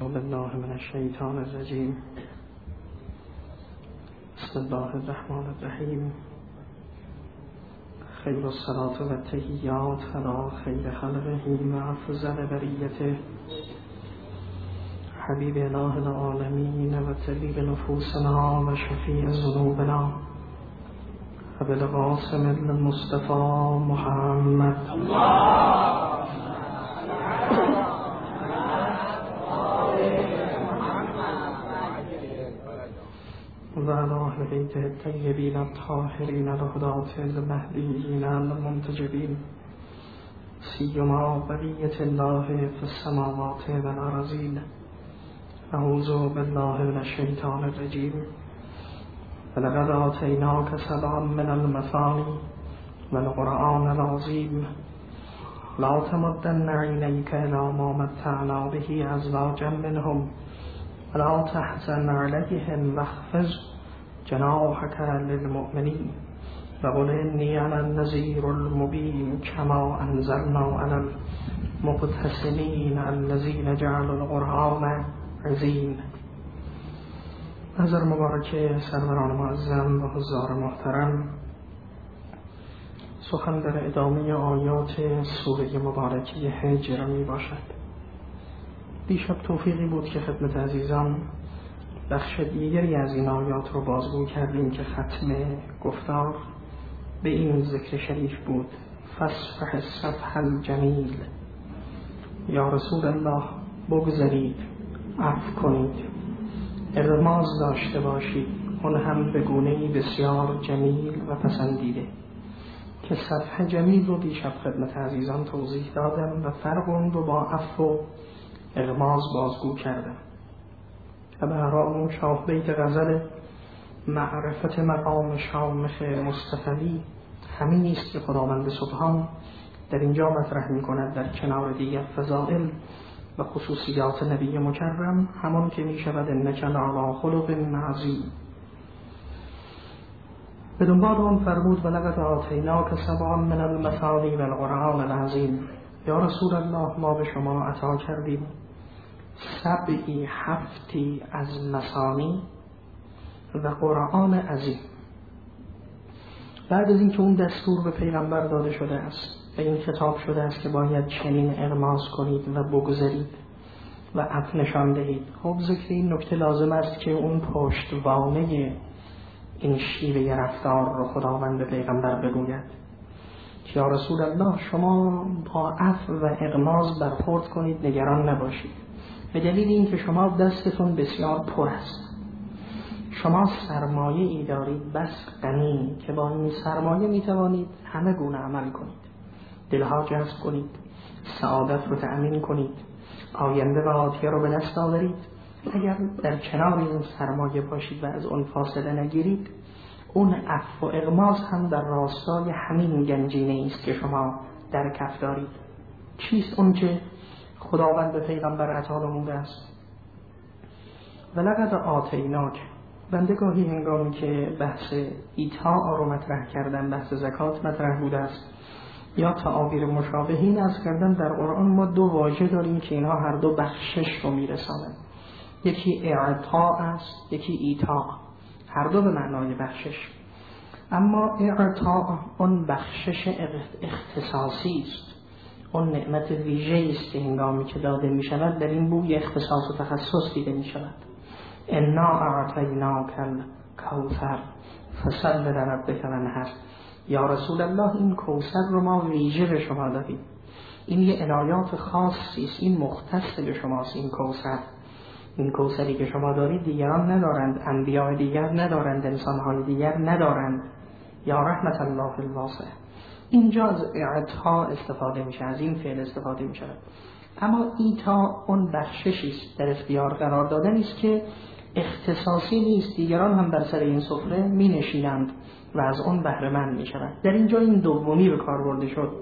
بالله من الشیطان الرجیم. بسم الله الرحمن الرحیم. خیر الصلاة و التحیات علی خیر خلقه و افضل بریته حبیب اله العالمین و طبیب نفوسنا و شفیع ذنوبنا ابو القاسم المصطفى محمد و علی اهل بیته الطیبین الطاهرین الهداة المهدیین المنتجبین سیما بقیة الله فی السماوات و الارضین. اعوذ بالله من الشیطان الرجیم. ولقد آتیناک سبعا من المثانی والقرآن العظیم. لا تمدن عینیک الی ما متعنا به ازواجا منهم ولا تحزن علیهم واخفض جناحك للمؤمنین وقل انی انا النذیر المبین کما انزلنا علی المقتسمین الذین جعلوا القرآن عظیم. نظر مبارک سروران معظم و حضار محترم، سخن در ادامه آیات سوره مبارکه هجر می باشد. دیشب توفیقی بود که خدمت عزیزان بخش دیگری از این آیات رو بازگو کردیم که ختم گفتار به این ذکر شریف بود: فاصفح الصفح الجمیل. یا رسول الله، بگذارید، عفو کنید، اغماض داشته باشید، اون هم به گونه‌ای بسیار جمیل و پسندیده. که صفح جمیل رو دیشب خدمت عزیزان توضیح دادم و فرق اون رو با عفو و اغماض بازگو کردم. و به احرام اون شاه بیت غزل معرفت مقام شامخ مصطفی همین نیست که خداوند سبحان در اینجا مطرح می کند در کنار دیگر فضائل و خصوصیات نبی مکرم، همون که می شود انک لعلی خلق عظیم. به دنبال اون فرمود ولقد آتیناک سبعا من المثانی و القرآن العظیم. یا رسول الله، ما به شما عطا کردیم سبعی، هفتی از مثانی و قرآن عظیم. بعد از اینکه اون دستور به پیغمبر داده شده است و این خطاب شده است که باید چنین اغماض کنید و بگذارید و عفو نشان دهید، خب ذکر این نکته لازم است که اون پشتوانه این شیوه رفتار رو خداوند به پیغمبر بگوید که یا رسول الله، شما با عفو و اغماض برخورد کنید، نگران نباشید، به دلیل اینکه شما دستتون بسیار پر است. شما سرمایه ای دارید بس غنی که با این سرمایه می توانید همه گونه عمل کنید، دلها جذب کنید، سعادت رو تأمین کنید، آینده و آتیه رو به دست آورید. اگر در کنار این سرمایه باشید و از اون فاصله نگیرید، اون عفو و اغماض هم در راستای همین گنجینه است که شما در کف دارید. چیست اون که خداوند به پیغمبر عطا نموده است؟ ولقد آتیناک. بنده گاهی هنگامی که بحث ایتاء رو مطرح کردن، بحث زکات مطرح بوده است یا تعابیر مشابهین از کردن، در قرآن ما دو واژه داریم که اینها هر دو بخشش رو میرسانند. یکی اعطاء است، یکی ایتاء، هر دو به معنای بخشش. اما اعطاء اون بخشش اختصاصی است، اون نعمت ویژه‌ای است که هنگامی که داده می شود در این بوی اختصاص و تخصص دیده می شود. انا اعطیناک الکوثر فصل لربک وانحر. یا رسول الله، این کوثر رو ما ویژه به شما دادیم، این یه عنایات خاصی است، این مختص به شماست. این کوثر، این کوثری که شما دارید دیگران ندارند، انبیاء دیگر ندارند، انسان‌های دیگر ندارند. یا رحمت الله الواسع. اینجا از اعطا استفاده میشه، از این فعل استفاده میشه. اما ایتا اون بخششی است، در اختیار قرار دادن است که اختصاصی نیست، دیگران هم بر سر این سفره می نشینند و از اون بهره مند می شوند. در اینجا این دومی به کار برده شد،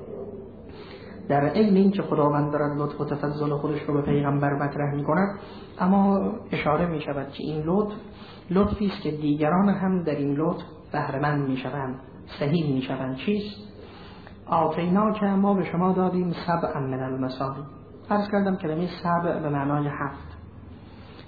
در عین این که خداوند دارد لطف و تفضل خودش رو به پیغمبر مطرح می کند، اما اشاره می شود که این لطفی است که دیگران هم در این لطف بهره مند می شوند، سهیم می شوند. چیست؟ آتینا که ما به شما دادیم سبع من المثانی. عرض کردم کلمه سبع به معنای هفت.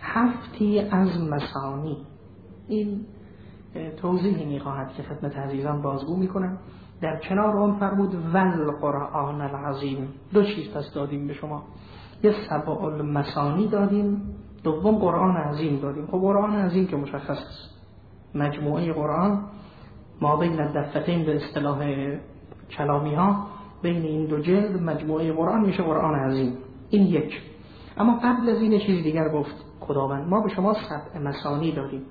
هفتی از مثانی. این توضیحی میخواهد که خدمت عزیزان بازگو میکنم. در کنار اون فرمود والقرآن العظیم. دو چیز پس دادیم به شما، یه سبع المثانی دادیم، دوم قرآن عظیم دادیم. خب قرآن عظیم که مشخص است، مجموعه قرآن ما بین الدفتین به اصطلاح کلامی ها، بین این دو جلد مجموعه قرآن میشه قرآن عظیم. این یک. اما قبل از این چیز دیگر گفت خداوند ما به شما سبع مثانی دادیم،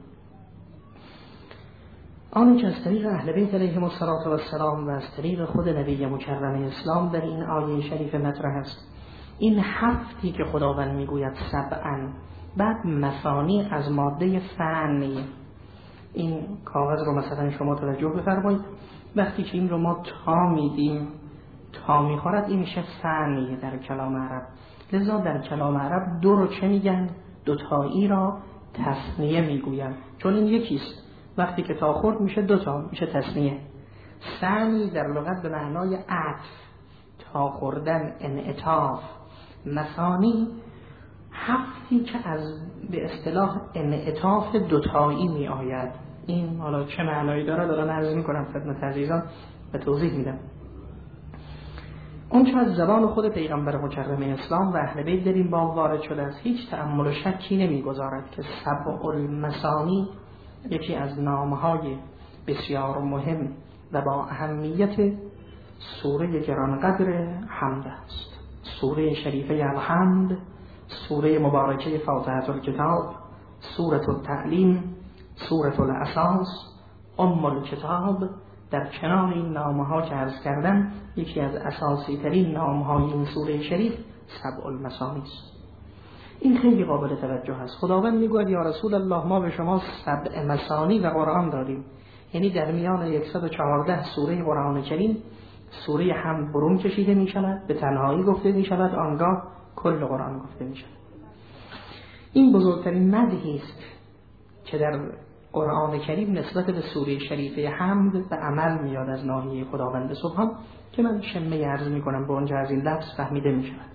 آنچه از طریق اهل بیت علیهم السلام و از طریق خود نبی مکرم اسلام در این آیه شریف مطرح است. این هفتی که خداوند میگوید سبعا، بعد مثانی از ماده ثانی. این کاغذ رو مثلا شما توجه بفرمایید، وقتی که این رو ما تا میدیم، تا میخورد، این میشه ثانی در کلام عرب. لذا در کلام عرب دو رو چه میگن؟ دوتایی را تثنیه میگوین، چون این یکیست. وقتی که تا خورد میشه دوتا، میشه تثنیه. ثانی در لغت به معنای عطف، تا خوردن، انعطاف. مثانی هفتی که از به اصطلاح انعطاف دوتایی می آید. این حالا چه معنایی داره دارم عرض می کنم خدمت عزیزان و توضیح میدم. اون چه از زبان خود پیغمبر مکرم اسلام و اهل بیت در این باب وارد شده است، هیچ تأمل و شکی نمیگذارد که سبع المثانی یکی از نامهای بسیار مهم و با اهمیت سوره گرانقدر حمد است. سوره شریفه الحمد، سوره مبارکه فاتحه الکتاب، سوره التعلیم، سوره الاساس، ام الکتاب. در کنار این نامها که عرض کردم، یکی از اساسی ترین نامهای این سوره شریف سبع المثانی است. این خیلی قابل توجه است. خداوند میگوید یا رسول الله ما به شما سبع مثانی و قرآن دادیم، یعنی در میان 114 سوره قرآن کریم سوره حمد برون کشیده می شود، به تنهایی گفته می شود، آنگاه کل قرآن گفته می شود. این بزرگترین مدحی است که در قرآن کریم نسبت به سوره شریفه حمد به عمل میاد از ناحیه خداوند سبحان، که من شمه عرض می کنم به اونجا از این لفظ فهمیده می شود.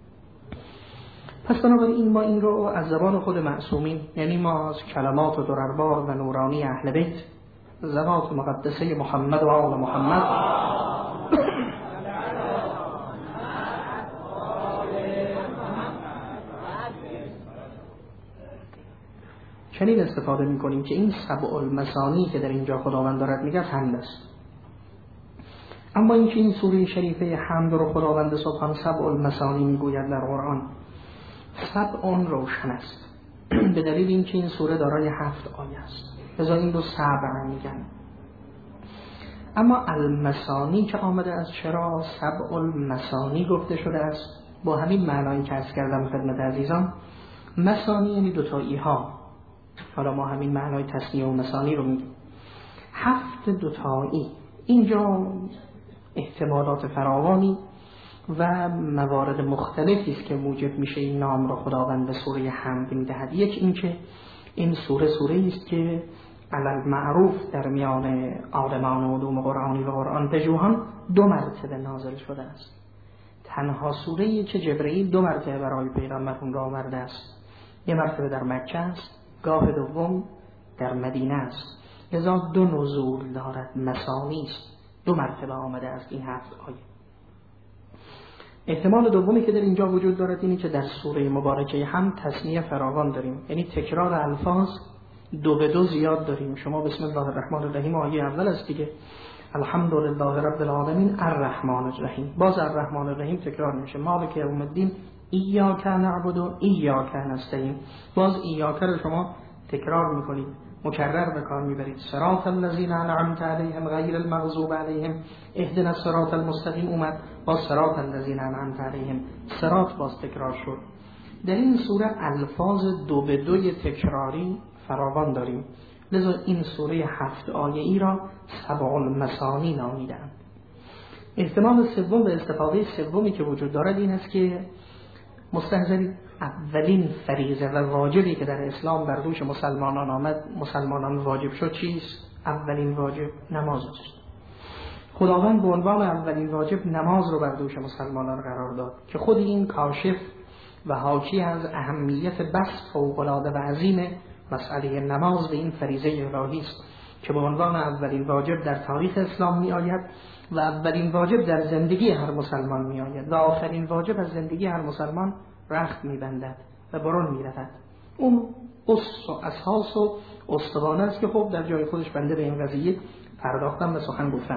پس بنابراین ما این رو از زبان خود معصومین، یعنی ما از کلمات و درربار و نورانی اهل بیت، ذوات مقدسه محمد و آل محمد چنین استفاده می‌کنیم که این سبع المثانی که در اینجا خداوند دارد میگه حمد است. اما اینکه این سوره شریفه حمد رو خداوند سبحان سبع المثانی میگوید در قرآن، سبع روشن است به دلیل اینکه این سوره دارای 7 آیه است، لذا این رو سبع میگن. اما المثانی که آمده از چرا سبع المثانی گفته شده است، با همین معنایی که عرض کردم خدمت عزیزان. مثانی یعنی دوتایی ها، حالا ما همین معنای تثنیه و مثانی رو میگیم. 7 دوتایی. اینجا احتمالات فراوانی و موارد مختلفی است که موجب میشه این نام را خداوند به سوره حمد میدهد. یک اینکه این سوره است که علل معروف در میان عالمان علوم قرآنی و قرآن پژوهان 2 مرتبه نازل شده است. تنها سوره‌ای که جبرئیل 2 مرتبه برای پیغمبر را آورده است. یک مرتبه در مکه است، گاه دوم در مدینه است. لذا 2 نزول دارد، مثانی است، 2 مرتبه آمده است این 7 آیه. احتمال دومی که در اینجا وجود دارد اینه که در سوره مبارکه هم تثنیه فراوان داریم، یعنی تکرار الفاظ 2 به 2 زیاد داریم. شما بسم الله الرحمن الرحیم آیه اول است دیگه، الحمدلله رب العالمین الرحمن الرحیم، باز الرحمن الرحیم تکرار میشه، مالک یوم الدین ایاک نعبد و ایاک نستعین، باز ایاک رو شما تکرار میکنید، مکرر به کار میبرید. صراط الذین انعمت علیهم غیر المغضوب علیهم اهدنا الصراط المستقیم اومد، باز صراط الذین انعمت علیهم، صراط باز تکرار شد. در این سوره الفاظ 2 به 2 تکراری فراوان داریم، لذا این سوره 7 آیه‌ای را سبع المثانی نامیدند. احتمال سوم و استفاده سومی که وجود دارد این است که مستحضرید اولین فریضه و واجبی که در اسلام بر دوش مسلمانان آمد، مسلمانان واجب شد چیست؟ اولین واجب نماز است. خداوند به عنوان اولین واجب نماز رو بر دوش مسلمانان قرار داد که خود این کاشف و حاکی از اهمیت بس فوق‌العاده و عظیم مسئله نماز به این فریضه الهی است که به عنوان اولین واجب در تاریخ اسلام می آید و اولین واجب در زندگی هر مسلمان می آید و آخرین واجب از زندگی هر مسلمان رخت می بندد و برون می رود. اون اصل و اساس و استوانه است که خب در جای خودش بنده به این قضیه پرداختم و سخن گفتم.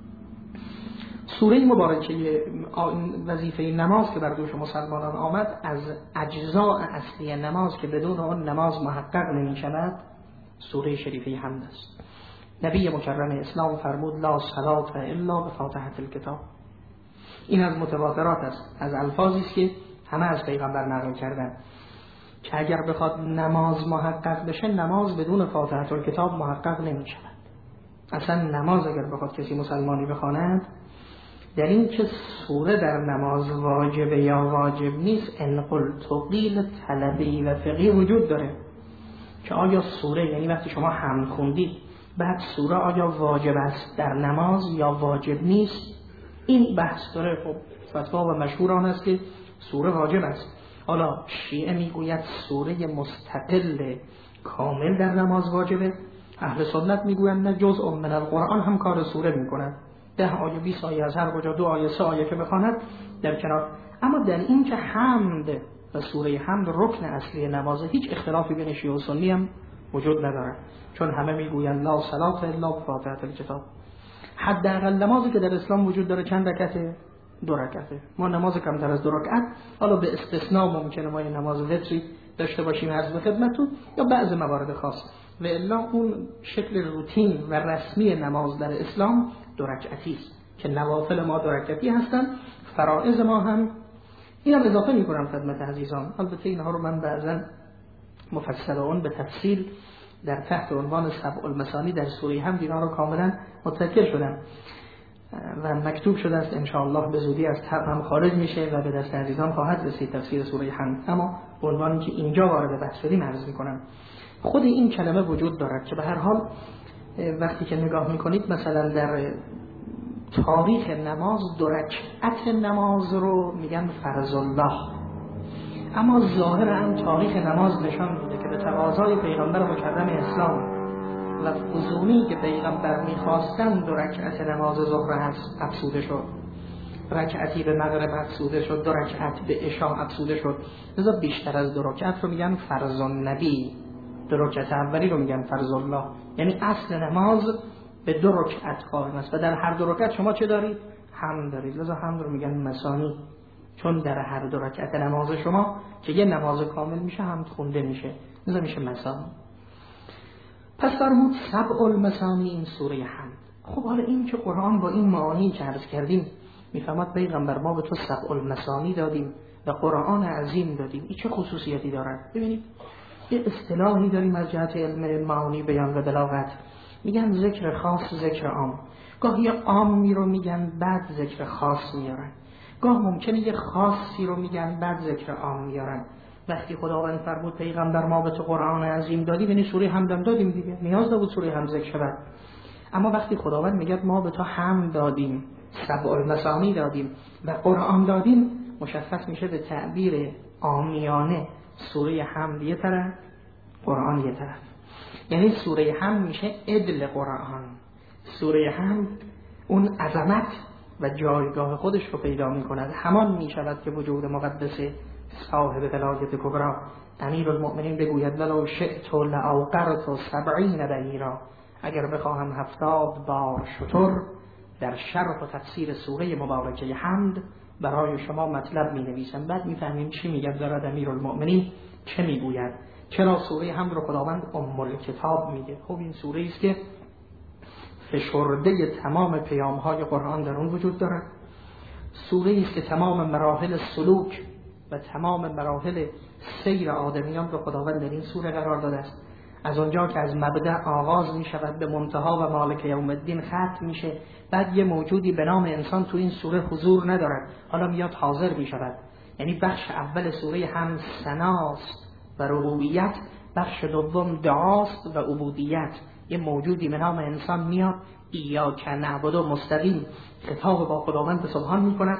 سوره مبارکه وظیفه نماز که بر دوش مسلمانان آمد از اجزاء اصلی نماز که بدون آن نماز محقق نمی شود سوره شریفه حمد است. نبی مکرم اسلام فرمود لا صلاة الا بفاتحة الکتاب. این از متواترات است، از الفاظی است که همه از پیغمبر نقل کردن که اگر بخواد نماز محقق بشه نماز بدون فاتحة الکتاب محقق نمی شود. اصلا نماز اگر بخواد کسی مسلمانی بخواند در این که سوره در نماز واجبه یا واجب نیست انقل تقیل طلبی و فقهی وجود داره که آیا سوره یعنی وقتی شما حمد خوندید بعد سوره آیا واجب است در نماز یا واجب نیست، این بحث داره. خب فتوا و مشهور آن است که سوره واجب است. حالا شیعه میگوید سوره مستقل کامل در نماز واجبه، اهل سنت میگویند نه جزء من القرآن هم کار سوره میکنند، 10 آیه 20 آیه از هر کجا 2 آیه 3 آیه که بخواند در کنار. اما در این که حمد و سوره حمد رکن اصلی نماز هیچ اختلافی بین شیعه و سنی هم وجود نداره، چون همه میگویند لا صلاة الا بفاتحة الکتاب. حداقل نمازی که در اسلام وجود داره چند رکعته؟ 2 رکعته. ما نماز کمتر از 2 رکعت، حالا به استثناء ممکنه ما نماز وتری داشته باشیم عرض به خدمتتون یا بعض موارد خاص، و الا اون شکل روتین و رسمی نماز در اسلام 2 رکعتی است که نوافل ما 2 رکعتی هستند، فرائض ما هم. اینم اضافه میکنم خدمت عزیزان، البته اینها رو من بعضا مفصل به تفصیل در تحت عنوان سبع المثانی در سوره حمد اینا رو کاملا متذکر شدم و مکتوب شده است، ان شاء الله به زودی از طبع هم خارج میشه و به دست عزیزان خواهد رسید تفسیر سوره حمد. اما به عنوانی که اینجا وارد بحث شدیم عرض میکنم خود این کلمه وجود دارد که به هر حال وقتی که نگاه میکنید مثلا در تاریخ نماز 2 رکعت نماز رو میگن فرض الله، اما ظاهر هم تاریخ نماز نشان میده که به تقاضای پیغمبر مکرم اسلام و فزونی که پیغمبر میخواستن 2 رکعت نماز ظهر افزوده شد، رکعتی به مغرب افزوده شد، 2 رکعت به عشاء افزوده شد، لذا بیشتر از 2 رکعت رو میگن فرض النبی، 2 رکعت اولی رو میگن فرض الله. یعنی اصل نماز به 2 رکعت قائم است و در هر 2 رکعت شما چه دارید؟ حمد دارید، لذا حمد رو میگن مثانی، چون در هر 2 رکعت نماز شما که یه نماز کامل میشه حمد خونده میشه، لذا میشه مثانی. پس فرمود سبع المثانی این سوره حمد. خب حالا این که قرآن با این معانی که عرض کردیم میفهمد پیغمبر ما به تو سبع المثانی دادیم و قرآن عظیم دادیم، این چه خصوصیتی دارد؟ ببینید یه اصطلاحی داریم از جهت علم معانی بیان و بلاغت، میگن ذکر خاص ذکر عام. گاهی عامی رو میگن بعد ذکر خاص میارن، گاه ممکنه یه خاصی رو میگن بعد ذکر عام میارن. وقتی خداوند فرمود پیغمبر ما به تو قرآن عظیم دادیم یعنی سوره حمد دادیم دیگه، نیاز نبود سوره حمد ذکر شود. اما وقتی خداوند میگه ما به تو حمد دادیم، سبع المثانی دادیم و قرآن دادیم، مشخص میشه به تعبیر عامیانه سوره حمد یه طرف، قرآن یه طرف. یعنی سوره حمد میشه عدل قرآن، سوره حمد اون عظمت و جایگاه خودش رو پیدا میکند. همان میشود که وجود مقدس صاحب ولایت کبری امیرالمؤمنین بگوید ولو شئت لاوقرت 70 بعیرا، اگر بخواهم 70 بار شتر در شرح و تفسیر سوره مبارکه حمد برای شما مطلب می نویسم. بعد میفهمیم چی میگه دارد امیرالمؤمنین، چه میگوید، چرا سوره حمد رو خداوند ام الکتاب میگه. خب این سوره است که فشرده تمام پیام‌های قرآن در اون وجود دارد، سوره است که تمام مراحل سلوک و تمام مراحل سیر آدمیان رو خداوند در این سوره قرار داده است. از اونجا که از مبدأ آغاز می شود به منتها و مالک یوم الدین ختم میشه، بعد یه موجودی به نام انسان تو این سوره حضور ندارد، حالا میاد حاضر می شود. یعنی بخش اول سوره هم ثناست و ربوبیت، بخش دوم دعاست و عبودیت. یه موجودی به نام انسان میاد ایاک نعبد و مستقیم خطاب با خداوند سبحان می کند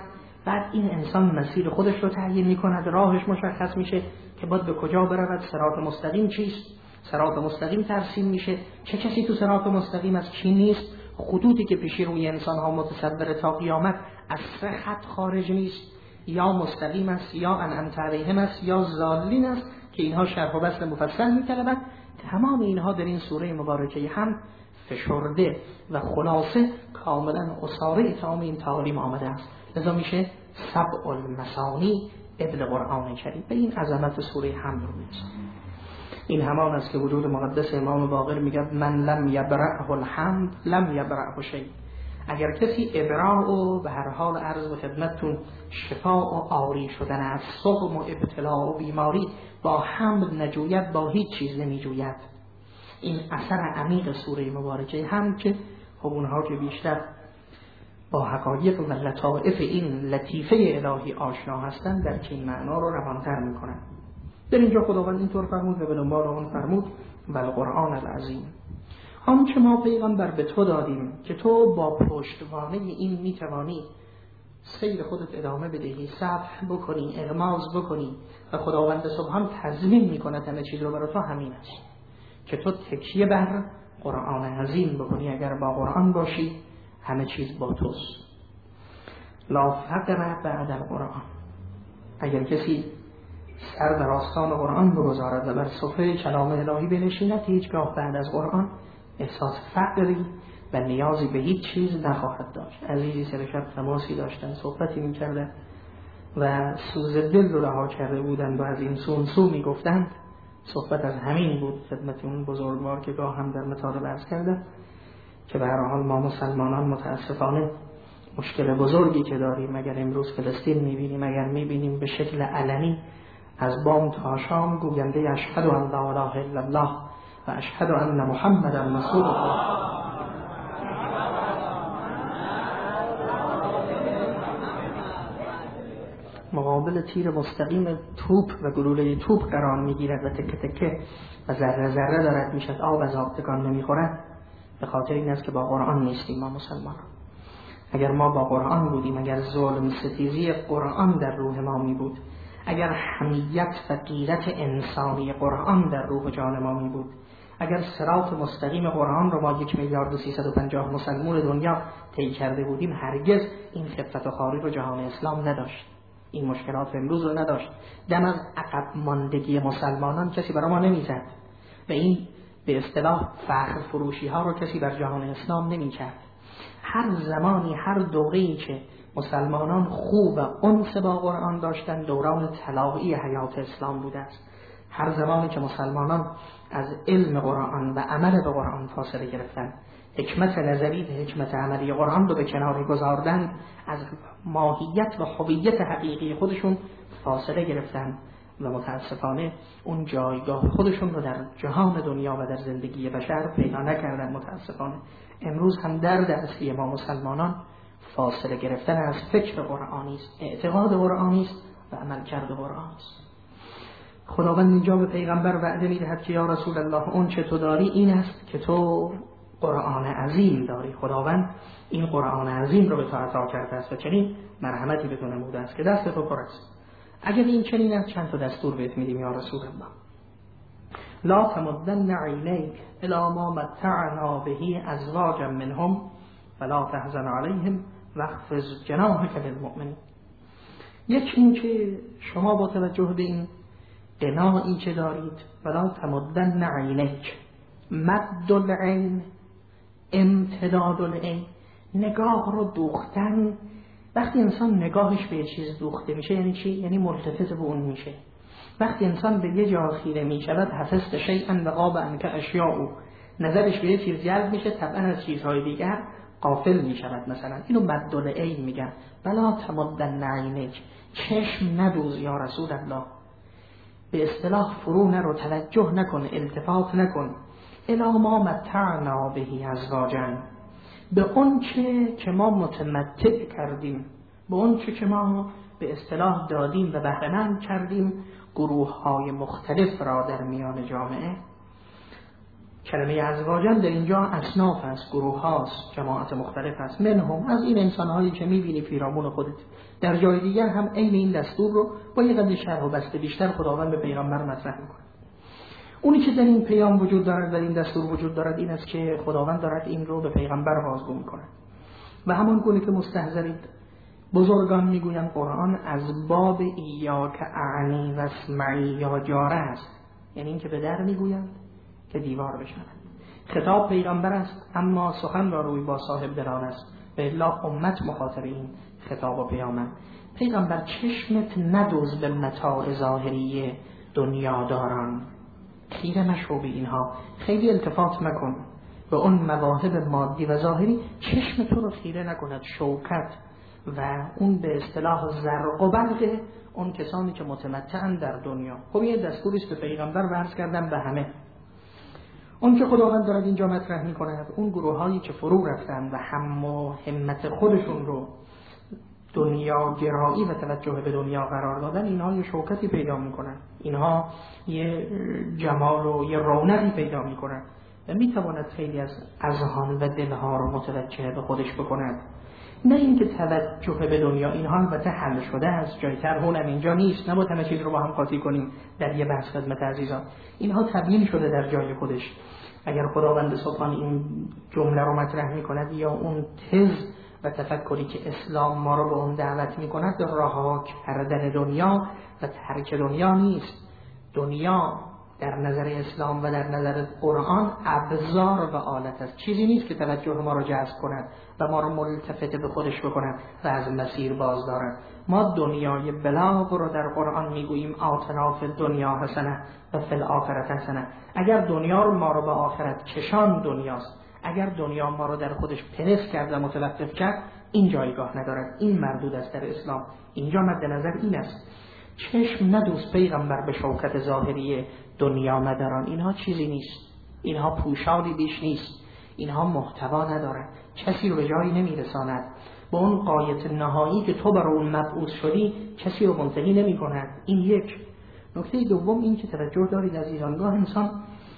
بعد این انسان مسیر خودش رو تعیین میکند، راهش مشخص میشه که باید به کجا برود، صراط مستقیم چیست، صراط مستقیم ترسیم میشه، چه کسی تو صراط مستقیم از کی نیست، خطوطی که پیش روی انسان ها متصور تا قیامت از سه خط خارج نیست، یا مستقیم است یا انعمت علیهم است یا ضالین است که اینها شرح و بسط مفصل می‌طلبند. تمام اینها در این سوره مبارکه هم فشرده و خلاصه کاملا اساره تمام این تعالیم آمده است. لذا میشه سبع المثانی ابن قرآن کریم. به این عظمت سوره حمد رو میرسیم. این همان است که وجود مقدس امام باقر میگه من لم یبرعه الحمد لم یبرعه شیء. اگر کسی ابراء و به هر حال عرض به خدمتتون شفا و آری شدن از سقم و ابتلا و بیماری با حمد نجوید، با هیچ چیز نمیجوید. این اثر عمیق سوره مبارکه هم که خب اونها که بیشتر با حقایق و لطائف این لطیفه الهی آشنا هستند در که این معنا رو روانتر میکنن. در اینجا خداوند اینطور فرمود و به دنبال اون فرمود و القرآن العظیم، آنچه ما پیغمبر به تو دادیم که تو با پشتوانه این میتوانی سیر خودت ادامه بدهی، صبر بکنی، اغماز بکنی و خداوند سبحان تضمین میکند همه چیز رو برای تو همین است که تو تکیه بر قرآن عظیم بکنی. اگر با قرآن باشی همه چیز با توست. لا فقر بعد القرآن، اگر کسی سر در آستان قرآن بگذارد و بر صفحه کلام الهی بنشیند هیچگاه بعد از قرآن احساس فقری و نیازی به هیچ چیز نخواهد داشت. عزیزی سر شب تماسی داشتن، صحبتی میکردن و سوز دل رو رها کرده بودن و از این سو میگفتند. صحبت از همین بود خدمت اون بزرگوار که گاه هم در مطالب عرض کردم که به هر حال ما مسلمانان متاسفانه مشکل بزرگی که داریم، اگر امروز فلسطین میبینیم، اگر میبینیم به شکل علنی از بام تا شام گوینده اشهد ان لا اله الا الله و اشهد ان محمدا رسول الله، مقابل تیر مستقیم توپ و گلوله توپ قرار میگیرد و تکه تکه و ذره ذره دارد میشد، آب از آب تکان نمیخورد. به خاطر این است که با قرآن نیستیم ما مسلمان. اگر ما با قرآن بودیم، اگر ظلم ستیزی قرآن در روح ما می بود، اگر حمیت و غیرت انسانی قرآن در روح جان ما می بود، اگر صراط مستقیم قرآن رو ما 1,350,000,000 مسلمان دنیا طی کرده بودیم، هرگز این خفت و خواری رو جهان اسلام نداشت، این مشکلات امروز رو نداشت. دم از عقب ماندگی مسلمانان کسی برای ما نمیزد و این به اصطلاح فخر فروشی ها رو کسی بر جهان اسلام نمیکرد. هر زمانی، هر دوره‌ای که مسلمانان خوب و انس با قرآن داشتن، دوران طلایی حیات اسلام بوده است. هر زمانی که مسلمانان از علم قرآن و عمل به قرآن فاصله گرفتند، حکمت نظری و حکمت عملی قرآن رو به کنار گذاردند، از ماهیت و هویت حقیقی خودشون فاصله گرفتند و متاسفانه اون جایگاه خودشون رو در جهان دنیا و در زندگی بشر پیدا نکردن. متاسفانه امروز هم درد اصلی ما مسلمانان فاصله گرفتن از فکر قرآنی است، اعتقاد قرآنی است و عملکرد قرآنی است. خداوند اینجا به پیغمبر وعده میدهد که یا رسول الله، اون چه تو داری این است که تو قرآن عظیم داری. خداوند این قرآن عظیم رو به تو عطا کرده است و چنین مرحمتی به تو نموده است که دست تو پر است. اگر این چنین است چند تا دستور بهت میدیم یا رسول الله. لا تمدن عینیک الی ما متعنا به ازواجا منهم ولا تحزن علیهم واخفض جناحک للمؤمنین. یک این که شما با توجه به این قناعی که دارید، ولا تمدن عینیک، مد العین، امتداد العین، نگاه رو دوختن. وقتی انسان نگاهش به یه چیز دوخته میشه یعنی چی؟ یعنی ملتفت به اون میشه. وقتی انسان به یه جا خیره میشود، حفظت شیئا و غاب عنک اشیاء، نظرش به یه چیز جلب میشه، طبعا از چیزهای دیگر غافل میشود. مثلا اینو مد العین میگن. ولا تمدن عینیک، چشم ندوز یا رسول الله، به اصطلاح فرو نرو، توجه نکن، التفات نکن. الی ما متعنا به ازواجا، به اون که ما متمتع کردیم، به اون که ما به اصطلاح دادیم و بهره‌مند کردیم گروه های مختلف را در میان جامعه. کلمه ازواجن در اینجا اصناف است، گروه هاست، جماعت مختلف است. منهم، از این انسان‌هایی که می‌بینی پیرامون خودت. در جای دیگر هم عین این دستور رو با یه قدر شرح و بسته بیشتر خداوند به پیغمبر مطرح می‌کنه. اونی که در این پیام وجود دارد، در این دستور وجود دارد، این است که خداوند دارد این رو به پیغمبر بازگو می‌کنه. و همان گونه که مستحضرید بزرگان میگویند قرآن از باب ایاک اعنی و اسمعی یا جاره است، یعنی این که به در میگویند که دیوار بشنوند. خطاب پیغمبر است، اما سخن را روی با صاحب دلان است. به الا امت مخاطب این خطاب و پیامند. پیغمبر چشمت ندوز به متاع ظاهری دنیاداران، خیره نشو به اینها، خیلی التفات مکن به اون مواهب مادی و ظاهری. چشم تو رو خیره نکند شوکت و اون به اصطلاح زرق و برق اون کسانی که متمتعن در دنیا. خب یه دستوری است به پیغمبر و عرض کردم به همه. اون که خداوند دارد اینجا مطرح می‌کند، اون گروه‌هایی که فرو رفتن و همت خودشون رو دنیا گرایی و توجه به دنیا قرار دادن، اینها یه شوکتی پیدا می‌کنن، اینها یه جمال و یه رونقی پیدا می‌کنن و می‌تواند خیلی از اذهان و دلها رو متوجه به خودش بکند. نه اینکه توجه به دنیا، اینها البته حل شده است، جای ترهونم اینجا نیست، نباید همه چیز رو با هم قاطی کنیم در یه بحث خدمت عزیزان. اینها تبیین شده در جای خودش. اگر خداوند سبحان این جمله رو مطرح می‌کند یا اون تز و تفکری که اسلام ما رو به اون دعوت می‌کند، رها کردن دنیا و ترک دنیا نیست. دنیا در نظر اسلام و در نظر قرآن ابزار و آلت است، چیزی نیست که توجه ما رو جذب کند و ما رو ملتفت به خودش بکند و از مسیر باز دارد. ما دنیای بلاغ رو در قرآن میگوییم آتنا فی الدنیا حسنه و فی الآخرة حسنه. اگر دنیا رو ما رو به آخرت کشان دنیاست، اگر دنیا ما رو در خودش پرس کرد و متلطف کرد، این جایگاه ندارد، این مردود است در اسلام. اینجا مد نظر این است چشم ندوز پیغمبر به شوکت ظاهری دنیا مداران. اینها چیزی نیست، اینها پوشالی بیش نیست، اینها محتوا ندارد، کسی رو به جایی نمیرساند. با اون غایت نهایی که تو برای اون مبعوث شدی کسی رو منتهی نمی کند. این یک. نکته دوم این که توجه دارید از ایرانگاه انسان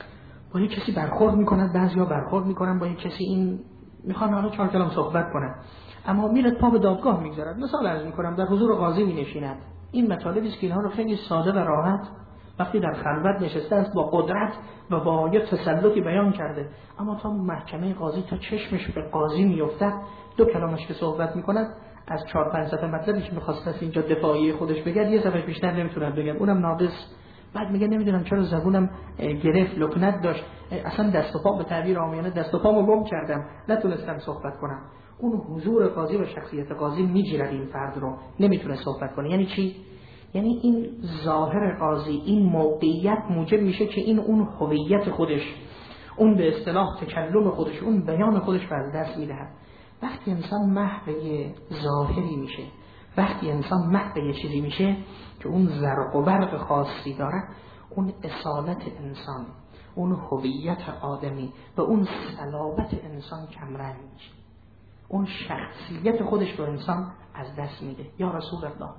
با یک کسی برخورد میکند، بعضیا برخورد میکنن با یک کسی، این میخوان حالا 4 کلام صحبت کنن، اما میرد پا به دادگاه میگذارد. مثال عرض میکنم، در حضور قاضی مینشیند. این مطالبی است که اینها رو خیلی ساده و راحت وقتی در خلوت نشسته است با قدرت و با یه تسلطی بیان کرده، اما تا محکمه قاضی تا چشمش به قاضی میافتد 2 کلامش که صحبت میکند از 4-5 صفحه مطلبی که میخواست از اینجا دفاعی خودش بگه یه صفحه بیشتر نمیتونن بگن، اونم ناقص. بعد میگه نمیدونم چرا زبونم گرفت، لکنت داشت، اصلا دست و پا به تعبیر عامیانه دست و پامو گم کردم، نتونستم صحبت کنم. اون حضور قاضی و شخصیت قاضی میگیرد این فرد رو، نمیتونه صحبت کنه. یعنی چی؟ یعنی این ظاهر قاضی، این موقعیت موجب میشه که این اون هویت خودش، اون به اصطلاح تکلم خودش، اون بیان خودش رو از دست میدهد. وقتی انسان محو ظاهری میشه، وقتی انسان محو چیزی میشه که اون زرق و برق خاصی داره، اون اصالت انسان، اون هویت آدمی و اون صلابت انسان کمرنگ میشه، اون شخصیت خودش رو انسان از دست میده. یا رسول الله،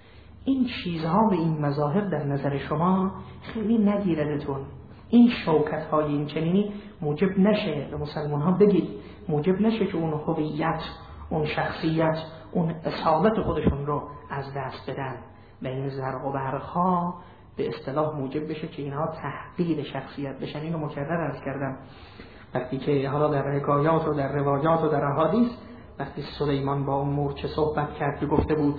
این چیزها و این مظاهر در نظر شما خیلی نگیردتون. این شوکت های این چنینی موجب نشه به مسلمان ها بگید، موجب نشه که اون هویت، اون شخصیت، اون اصالت خودشون رو از دست بدن و این زرق و برق ها به اصطلاح موجب بشه که اینها تحقیر شخصیت بشن. اینو مکرر عرض کردم وقتی که حالا در حکایات و در روایات و در احادیث وقتی سلیمان با اون مورچه صحبت کرد که گفته بود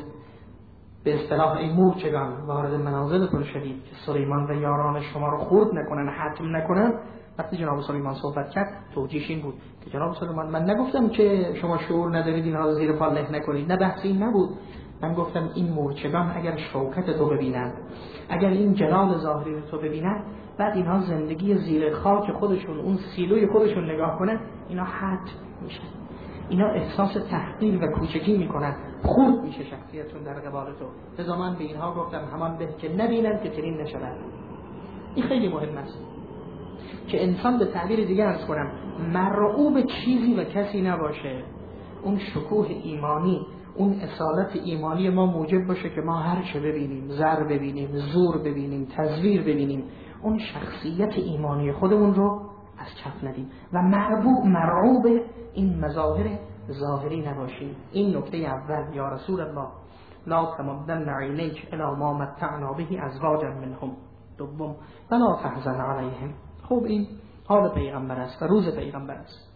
به اصطلاح این مورچگان وارد منازلتون شدید که سلیمان و یاران شما رو خورد نکنن، حتم نکنن. وقتی جناب سلیمان صحبت کرد توجیهش این بود که جناب سلیمان من نگفتم که شما شعور ندارید اینها رو زیر پا له نکنید، نه بحث این نبود. من گفتم این مورچگان اگر شوکت تو ببینند، اگر این جلال ظاهری تو ببینند، بعد اینها زندگی زیر خاک خودشون، اون سیلوی خودشون نگاه کنن، اینا حد میشن، اینا احساس تحقیر و کوچکی میکنن، خورد میشه شخصیتون در قبال تو. لذا من به اینها گفتم همان به که نبینن که چنین نشود. این خیلی مهم است که انسان به تعبیر دیگه عرض کنم مرعوب چیزی و کسی نباشه. اون شکوه ایمانی، اون اصالت ایمانی ما موجب باشه که ما هر چه ببینیم، زر ببینیم، زور ببینیم، تزویر ببینیم، اون شخصیت ایمانی خودمون رو از کف ندیم و مرعوب این مظاهر ظاهری نباشیم. این نکته اول. یا رسول الله لا تمدن عینیک الی ما متعنا به ازواجا منهم. دوم ولا تحزن علیهم. خب این حال پیغمبر است و روز پیغمبر است.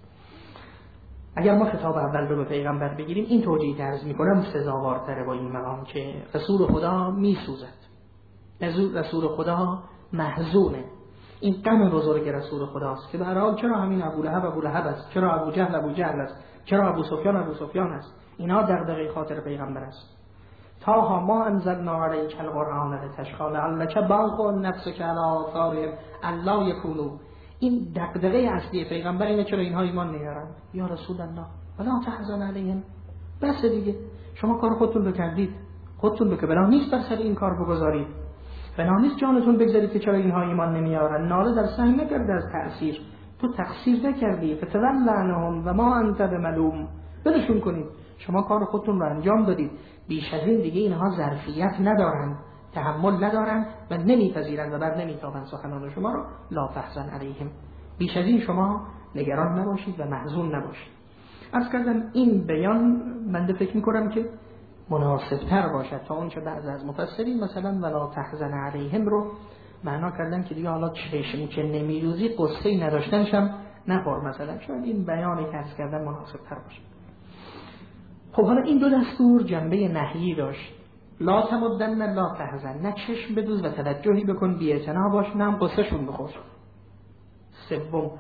اگر ما خطاب اول رو به پیغمبر بگیریم، این توجیه که عرض میکنم سزاوارتره با این مقام که رسول خدا میسوزد، رسول خدا محزونه. این غم بزرگ رسول خداست که به هر حال چرا همین ابو لهب است، چرا ابو جهل است، چرا ابو سفیان است. اینا دغدغه خاطر پیغمبر است. تا ما انزلنا علیک القرآن لتشقى لعلک باخع نفسک علی آثارهم الا یکونوا. این دغدغه اصلی پیغمبر اینه چرا اینها ایمان نیارن. یا رسول الله ولا تحزن علیهم. بس دیگه شما کار خودتون رو کردید، خودتون که بلا نیست بر سر این کار بگذارید، بلا نیست جانتون بگذارید که چرا اینها ایمان نمیارن. ناله در سعی نکرده از تأثیر، تو تقصیر نکردی. فتول عنهم و ما انت بملوم. بلشون کنید، شما کار خودتون رو انجام دادید. بیش از این دیگه اینها ظرفیت ندارند، تحمل ندارند و نمیپذیرند و بر نمیتابند سخنان شما رو. لا تحزن علیهم. بیش از این شما نگران نباشید و محزون نباشید. عرض کردم این بیان بنده فکر میکنم که مناسب تر باشد تا اون که بعض از مفسرین مثلا ولا تحزن علیهم رو معنا کردن که دیگه حالا چشمی که نمیروزی قصه‌ای نداشتنشم نخور مثلا. شاید این بیانی که عرض کردم مناسب تر باشه. خب حالا این دو دستور جنبه نهیی داشت. لا تمدن لا تحزن، نه چشم بدوز و توجهی بکن، بی‌اعتنا باش، نه هم قصهشون بخور. سوم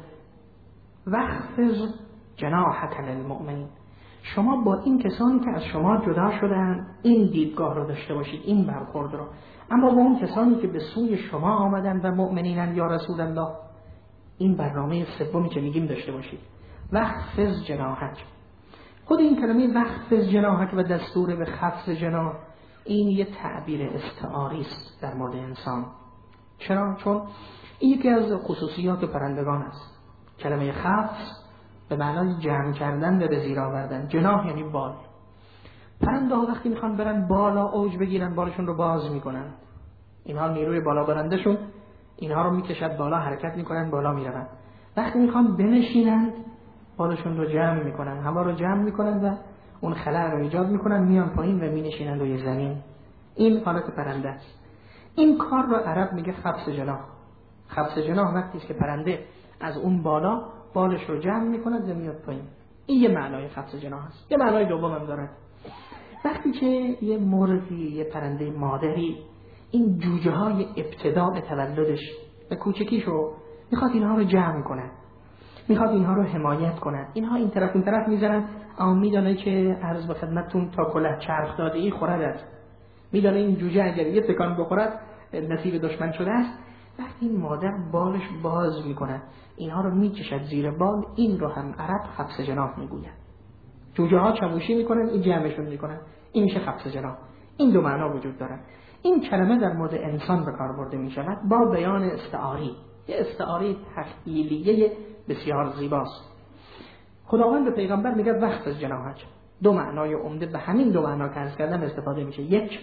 واخفض جناحک للمؤمنین. شما با این کسانی که از شما جدا شدن این دیدگاه رو داشته باشید، این برخورد رو. اما با اون کسانی که به سوی شما آمدن و مؤمنینن یا رسول الله، این برنامه سومی که میگیم داشته باشید. واخفض جناحک. خود این کلمه واخفض جناحک و دستور به خفض جناح، این یه تعبیر استعاری است در مورد انسان. چرا؟ چون این یکی از خصوصیات پرندگان است. کلمه خفض به معنای جمع کردن و به زیر آوردن. جناح یعنی بال. پرنده ها وقتی میخوان برن بالا اوج بگیرن، بالشون رو باز میکنن. اینها نیروی بالا برندشون اینها رو میکشد بالا، حرکت میکنن، بالا میرن. وقتی میخوان بنشینند بالشون رو جمع میکنن، هوا رو جمع میکنن و اون خلأ رو ایجاد میکنن، میان پایین و مینشینند روی زمین. این حالت پرنده است. این کار رو عرب میگه خفض جناح. خفض جناح وقتی است که پرنده از اون بالا بالش رو جمع میکند و میاد پایین. این یه معنای خفض جناح است. یه معنای دوم هم دارد. وقتی که یه مردی، یه پرنده مادری این جوجه های ابتداء تولدش و کوچکیشو میخواد اینها رو جمع کنه، میخواد اینها رو حمایت کنه، اینها این طرف اون طرف میزنن، اما میدانه که عرض به خدمتتون تا کله چرخ داده ای خوردت، میدانه این جوجه اگر یه تکان بخورد نصیب دشمن شده است. وقتی این مادر بالش باز میکنه اینها رو میکشد زیر بال، این رو هم عرب خفض جناح میگوید. جوجه ها چموشی میکنن، این جمعشون میکنن، این میشه خفض جناح. این دو معنا وجود دارن. این کلمه در مورد انسان به کار برده میشود با بیان استعاری، یه استعاره تخیلیه بسیار زیباست. خداوند به پیغمبر میگه واخفض جناحک. دو معنای عمده به همین دو معنا که عرض کردم استفاده میشه. یک،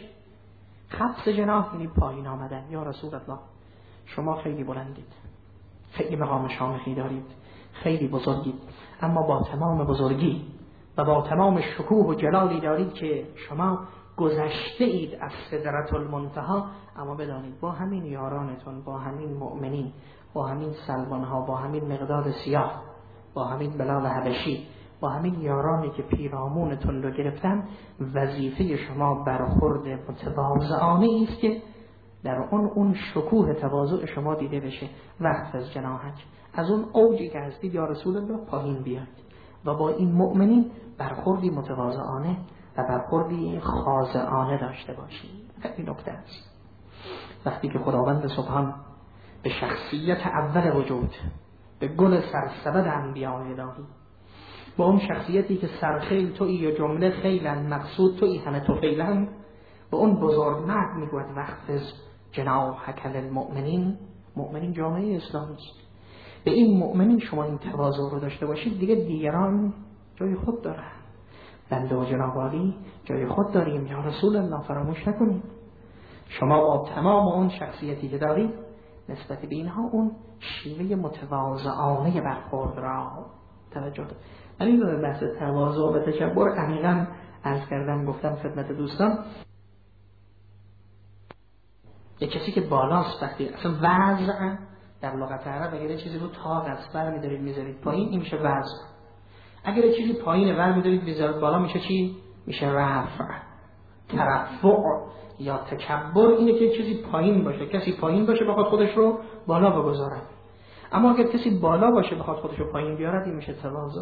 خفض جناح یعنی پایین آمدن. یا رسول الله شما خیلی بلندید، خیلی مقام شامخی دارید، خیلی بزرگید، اما با تمام بزرگی و با تمام شکوه و جلالی دارید که شما گذشته اید از سدرة المنتهی. اما بدانید با همین یارانتون، با همین مؤمنین، با همین سلمانها، با همین مقداد سیاه، با همین بلال حبشی، با همین یارانی که پیرامونتون رو گرفتن، وظیفه شما برخورد متواضعانه است که در اون شکوه تواضع شما دیده بشه. واخفض جناحک، از اون اوجی که هستید یا رسول الله پایین بیاید و با این مؤمنین برخوردی متواضعانه و برخوردی خاضعانه داشته باشید. این نکته است. وقتی که خداوند سبحان به شخصیت اول وجود، به گل سرسبد انبیاء الهی، با اون شخصیتی که سرخیل تویی و جمله خیلن، مقصود تویی همه توفیلن، با اون بزرگ مرد میگوید واخفض جناحک للمؤمنین. مؤمنین جامعه اسلامی است. به این مؤمنین شما این تواضع رو داشته باشید، دیگه دیگران جای خود دارن. بنده و جناب عالی جای خود داریم یا رسول الله، فراموش نکنید. شما با تمام اون شخصیتی که دارید نسبت به اینها اون شیوه متواضعانه برخورد را توجه داد. من این رو بحث تواضع و تکبر عمیقاً عرض کردم، گفتم خدمت دوستان، یک کسی که بالاست، وقتی اصلا وضع در لغت عرب اگر چیزی رو تاق است برمی‌دارید میذارید پایین، این میشه وضع. اگر چیزی پایینه برمی‌دارید میذارید بالا، میشه چی؟ میشه رفع. ترفع یا تکبر اینه که چیزی پایین باشه، کسی پایین باشه بخواد خودش رو بالا بگذارد. اما اگر کسی بالا باشه بخواد خودش رو پایین بیارد، این میشه تواضع.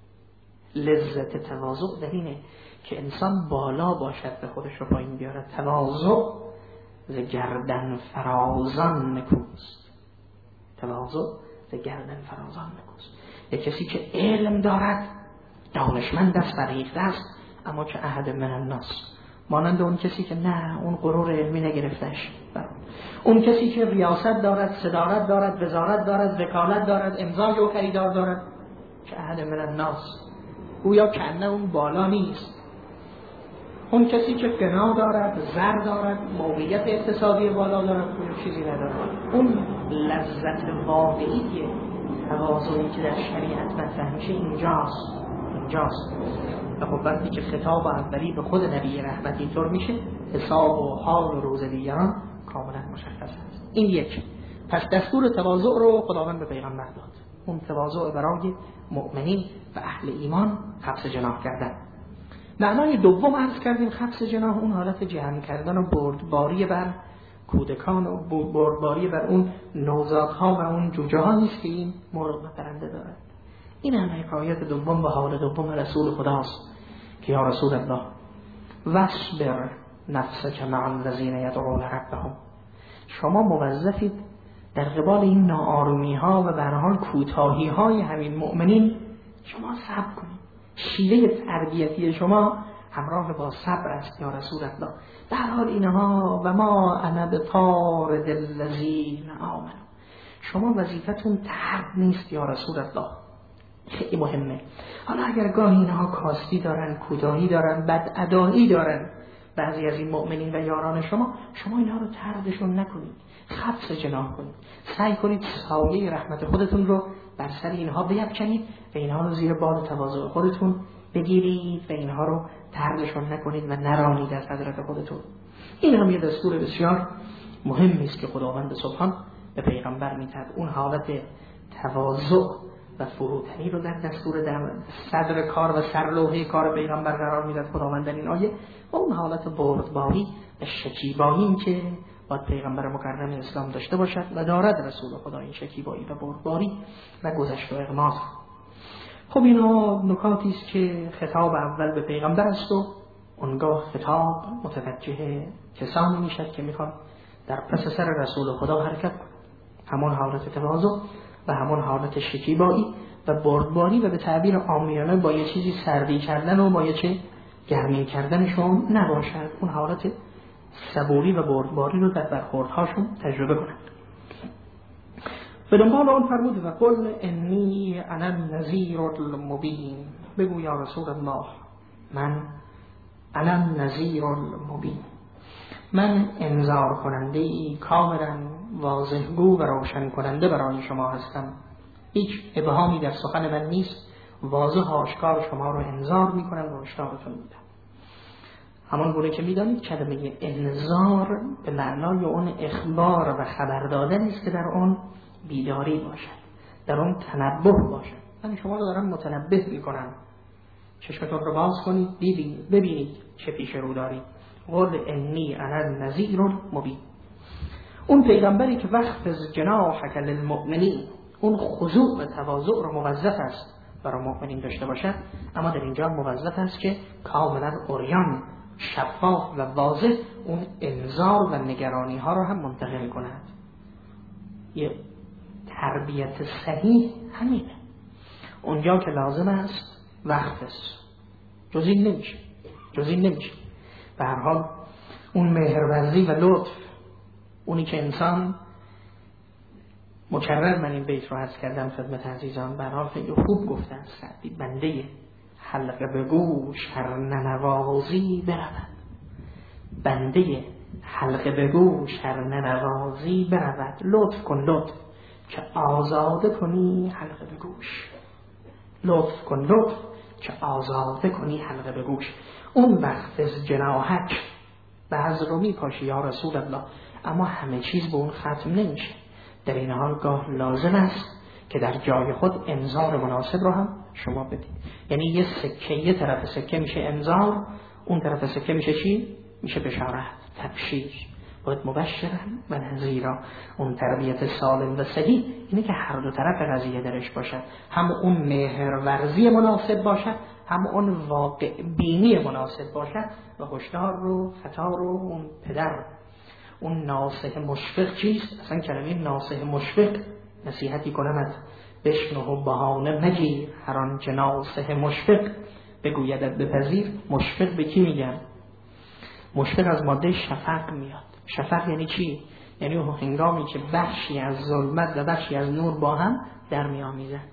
لذت تواضع در اینه که انسان بالا باشد و خودش رو پایین بیارد. تواضع ز گردن فرازان نکوست. تواضع ز گردن فرازان نکوست. یک کسی که علم دارد، دانشمند است، فریخته است، اما که احد من الناس، مانند اون کسی که نه، اون غرور علمی نگرفتش، اون کسی که ریاست دارد، صدارت دارد، وزارت دارد، وکالت دارد، امضای و خریدار دارد، که احد من الناس، گویا کنه اون بالا نیست. اون کسی که غنا دارد، زر دارد، موقعیت اقتصادی بالا دارد، گویا چیزی ندارد. اون لذت واقعی تواضعی که در شریعت مطرح میشه اینجاست. و خب وقتی که خطاب اولی به خود نبی رحمت اینطور میشه، حساب و حال و روز دیگران کاملا مشخص است. این یک. پس دستور تواضع رو خداوند به پیغمبر داد. اون تواضع برای مؤمنین و اهل ایمان خفض جناح کردن. معنای دوم عرض کردیم خفض جناح اون حالت جمع کردن و بردباری بر کودکان و بردباری بر اون نوزادها و اون جوجه ها نیست که این مورد و پرنده دارد. این هم حکایت دوم و حال دوم رسول خداست که یا رسول الله واصبر نفسک مع الذین یدعون ربهم، شما موظفید در قبال این ناآرومی ها و به هر حال کوتاهی های همین مؤمنین شما صبر کنید. شیوه تربیتی شما همراه با صبر است یا رسول الله. در حال اینها و ما انا بطارد الذین آمنوا، شما وظیفتون طرد نیست یا رسول الله. خیلی مهمه. حالا اگر گاهی اینها کاستی دارن، کوتاهی دارن، بدادایی دارن بعضی از این مؤمنین و یاران شما اینها رو طردشون نکنید، خفض جناح کنید، سعی کنید سایه رحمت خودتون رو بر سر اینها بیفکنید و اینها رو زیر بال تواضع خودتون بگیرید و اینها رو طردشون نکنید و نرانید از حضرت خودتون. این هم یه دستور بسیار مهمی است که خداوند سبحان به پیغمبر میدهد. اون حالت تواضع و فروتنی رو در دستور در صدر کار و سرلوحه کار پیغمبر قرار میدهد خداوند در این آیه، و اون حالت بردباری و شکیبایی که باید پیغمبر مکرم اسلام داشته باشد و دارد رسول خدا، این شکیبایی و بردباری و گذشت و اغماض. خب اینا نکاتی است که خطاب اول به پیغمبر است و اونگاه خطاب متوجه کسانی میشد که میخوان در پس سر رسول خدا حرکت کنند، همون حالت تواضع و همون حالت شکیبایی و بردباری و به تعبیر عامیانه با یه چیزی سردی کردن و با یه چه گرمی کردنشون نباشد، اون حالت صبوری و بردباری رو در برخوردهاشون تجربه کنند. به دنبال اون فرمود و قل انی انا النذیر المبین، بگو یا رسول الله من انا النذیر المبین، من انذار کننده ای کاملا واضحگو و روشن کننده برای شما هستم. هیچ ابهامی در سخن من نیست، واضح و آشکار شما رو انذار میکنم و هشدارتون میدم. همان گونه که میدانید کلمه انذار به معنای اون اخبار و خبر دادن است که در اون بیداری باشد، در اون تنبه باشد. من شما رو دارم متنبه میکنم، چشمتون رو باز کنید ببینید چه پیش رو دارید. قل انی انا النذیر المبین. اون پیغمبری که وقت از جناحک للمؤمنین، اون خضوع و تواضع رو موظف است برای مؤمنین داشته باشد، اما در اینجا موظف است که کاملا عریان، شفاف و واضح اون انذار و نگرانی ها رو هم منتقل کند. یه تربیت صحیح همینه. اونجا که لازم است وقت است، جز این نمیشه. به هر حال اون مهرورزی و لطف، اونی که انسان مکرر من این بیت رو عرض کردم خدمت عزیزان، به هر حال خیلی خوب گفتن سعدی، بنده حلقه به گوش هر ننوازی برود، بنده حلقه به گوش هر ننوازی برود. لطف کن لطف که آزاده کنی حلقه به گوش. لطف کن لطف که آزاده کنی حلقه به گوش. اون وقت از جناحک بعض رو میپاشی یا رسول الله، اما همه چیز به اون ختم نمیشه. در این حال گاه لازم است که در جای خود انذار مناسب رو هم شما بدید. یعنی یه سکه، یه طرف سکه میشه انذار، اون طرف سکه میشه چی؟ میشه بشارت، تبشیر. باید مبشرن و نذیرا. اون تربیت سالم و صحیح اینه که هر دو طرف قضیه درش باشد، هم اون مهرورزی مناسب باشد، هم اون واقع بینی مناسب باشد و هشدار رو، خطا رو، اون پدر، اون ناصح مشفق چیست؟ اصلا کلمه ناصح مشفق، نصیحتی کنمت بشنو و بهانه مگیر، هر آنچه ناصح مشفق بگویدت بپذیر. مشفق به کی میگن؟ مشفق از ماده شفق میاد. شفق یعنی چی؟ یعنی اون هنگامی که بخشی از ظلمت و بخشی از نور با هم در میآمیزد.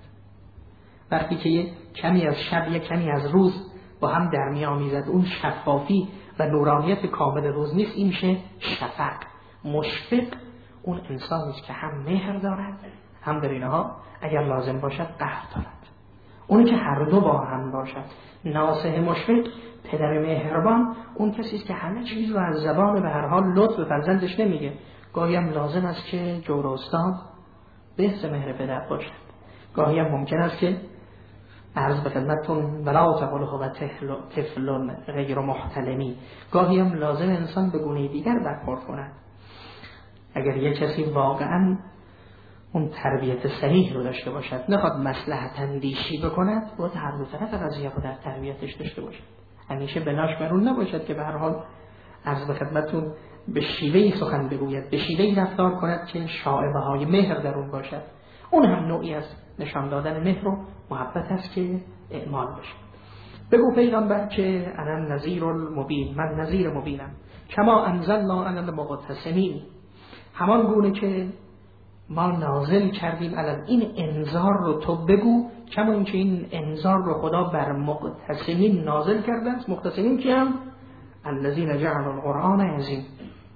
وقتی که یک کمی از شب، یک کمی از روز با هم در میآمیزد، اون شفافی و نورانیت کامل روز نیست، این میشه شفق. مشفق اون انسانی است که هم مهر دارد، هم در اینها اگر لازم باشد قهر دارد. اونی که هر دو با هم باشد. ناصح مشفق، پدر مهربان، اون کسی است که همه چیز رو از زبان به هر حال لطف به فرزندش نمیگه. گاهی هم لازم است که جور استاد به حس مهر پدر باشد. گاهی هم ممکن است که عرض به خدمتتون ولا تقل هو طفل غیر محتلمی، گاهی هم لازم انسان به گونه دیگر برخورد کند. اگر یک کسی واقعا اون تربیت صحیح رو داشته باشد، نخواد مصلحت اندیشی بکند، باید هر دو طرف قضیه رو در تربیتش داشته باشد. همیشه بلاش برون نباشد که به هر حال عرض به خدمتتون به شیوهی سخن بگوید، به شیوهی رفتار کند که شائبه های مهر در اون باشد. اون هم نوعی از نشان دادن مهر و محبت است که اعمال بشه. بگو پیغمبر که انا نذیر المبین، من نذیر مبینم. کما انزلنا علی المقتسمین، همان گونه که ما نازل کردیم الان این انذار رو تو بگو، کما اینکه این انذار رو خدا بر مقتسمین نازل کرده است. مقتسمین کی هم؟ الذین جعلوا القرآن عظیم.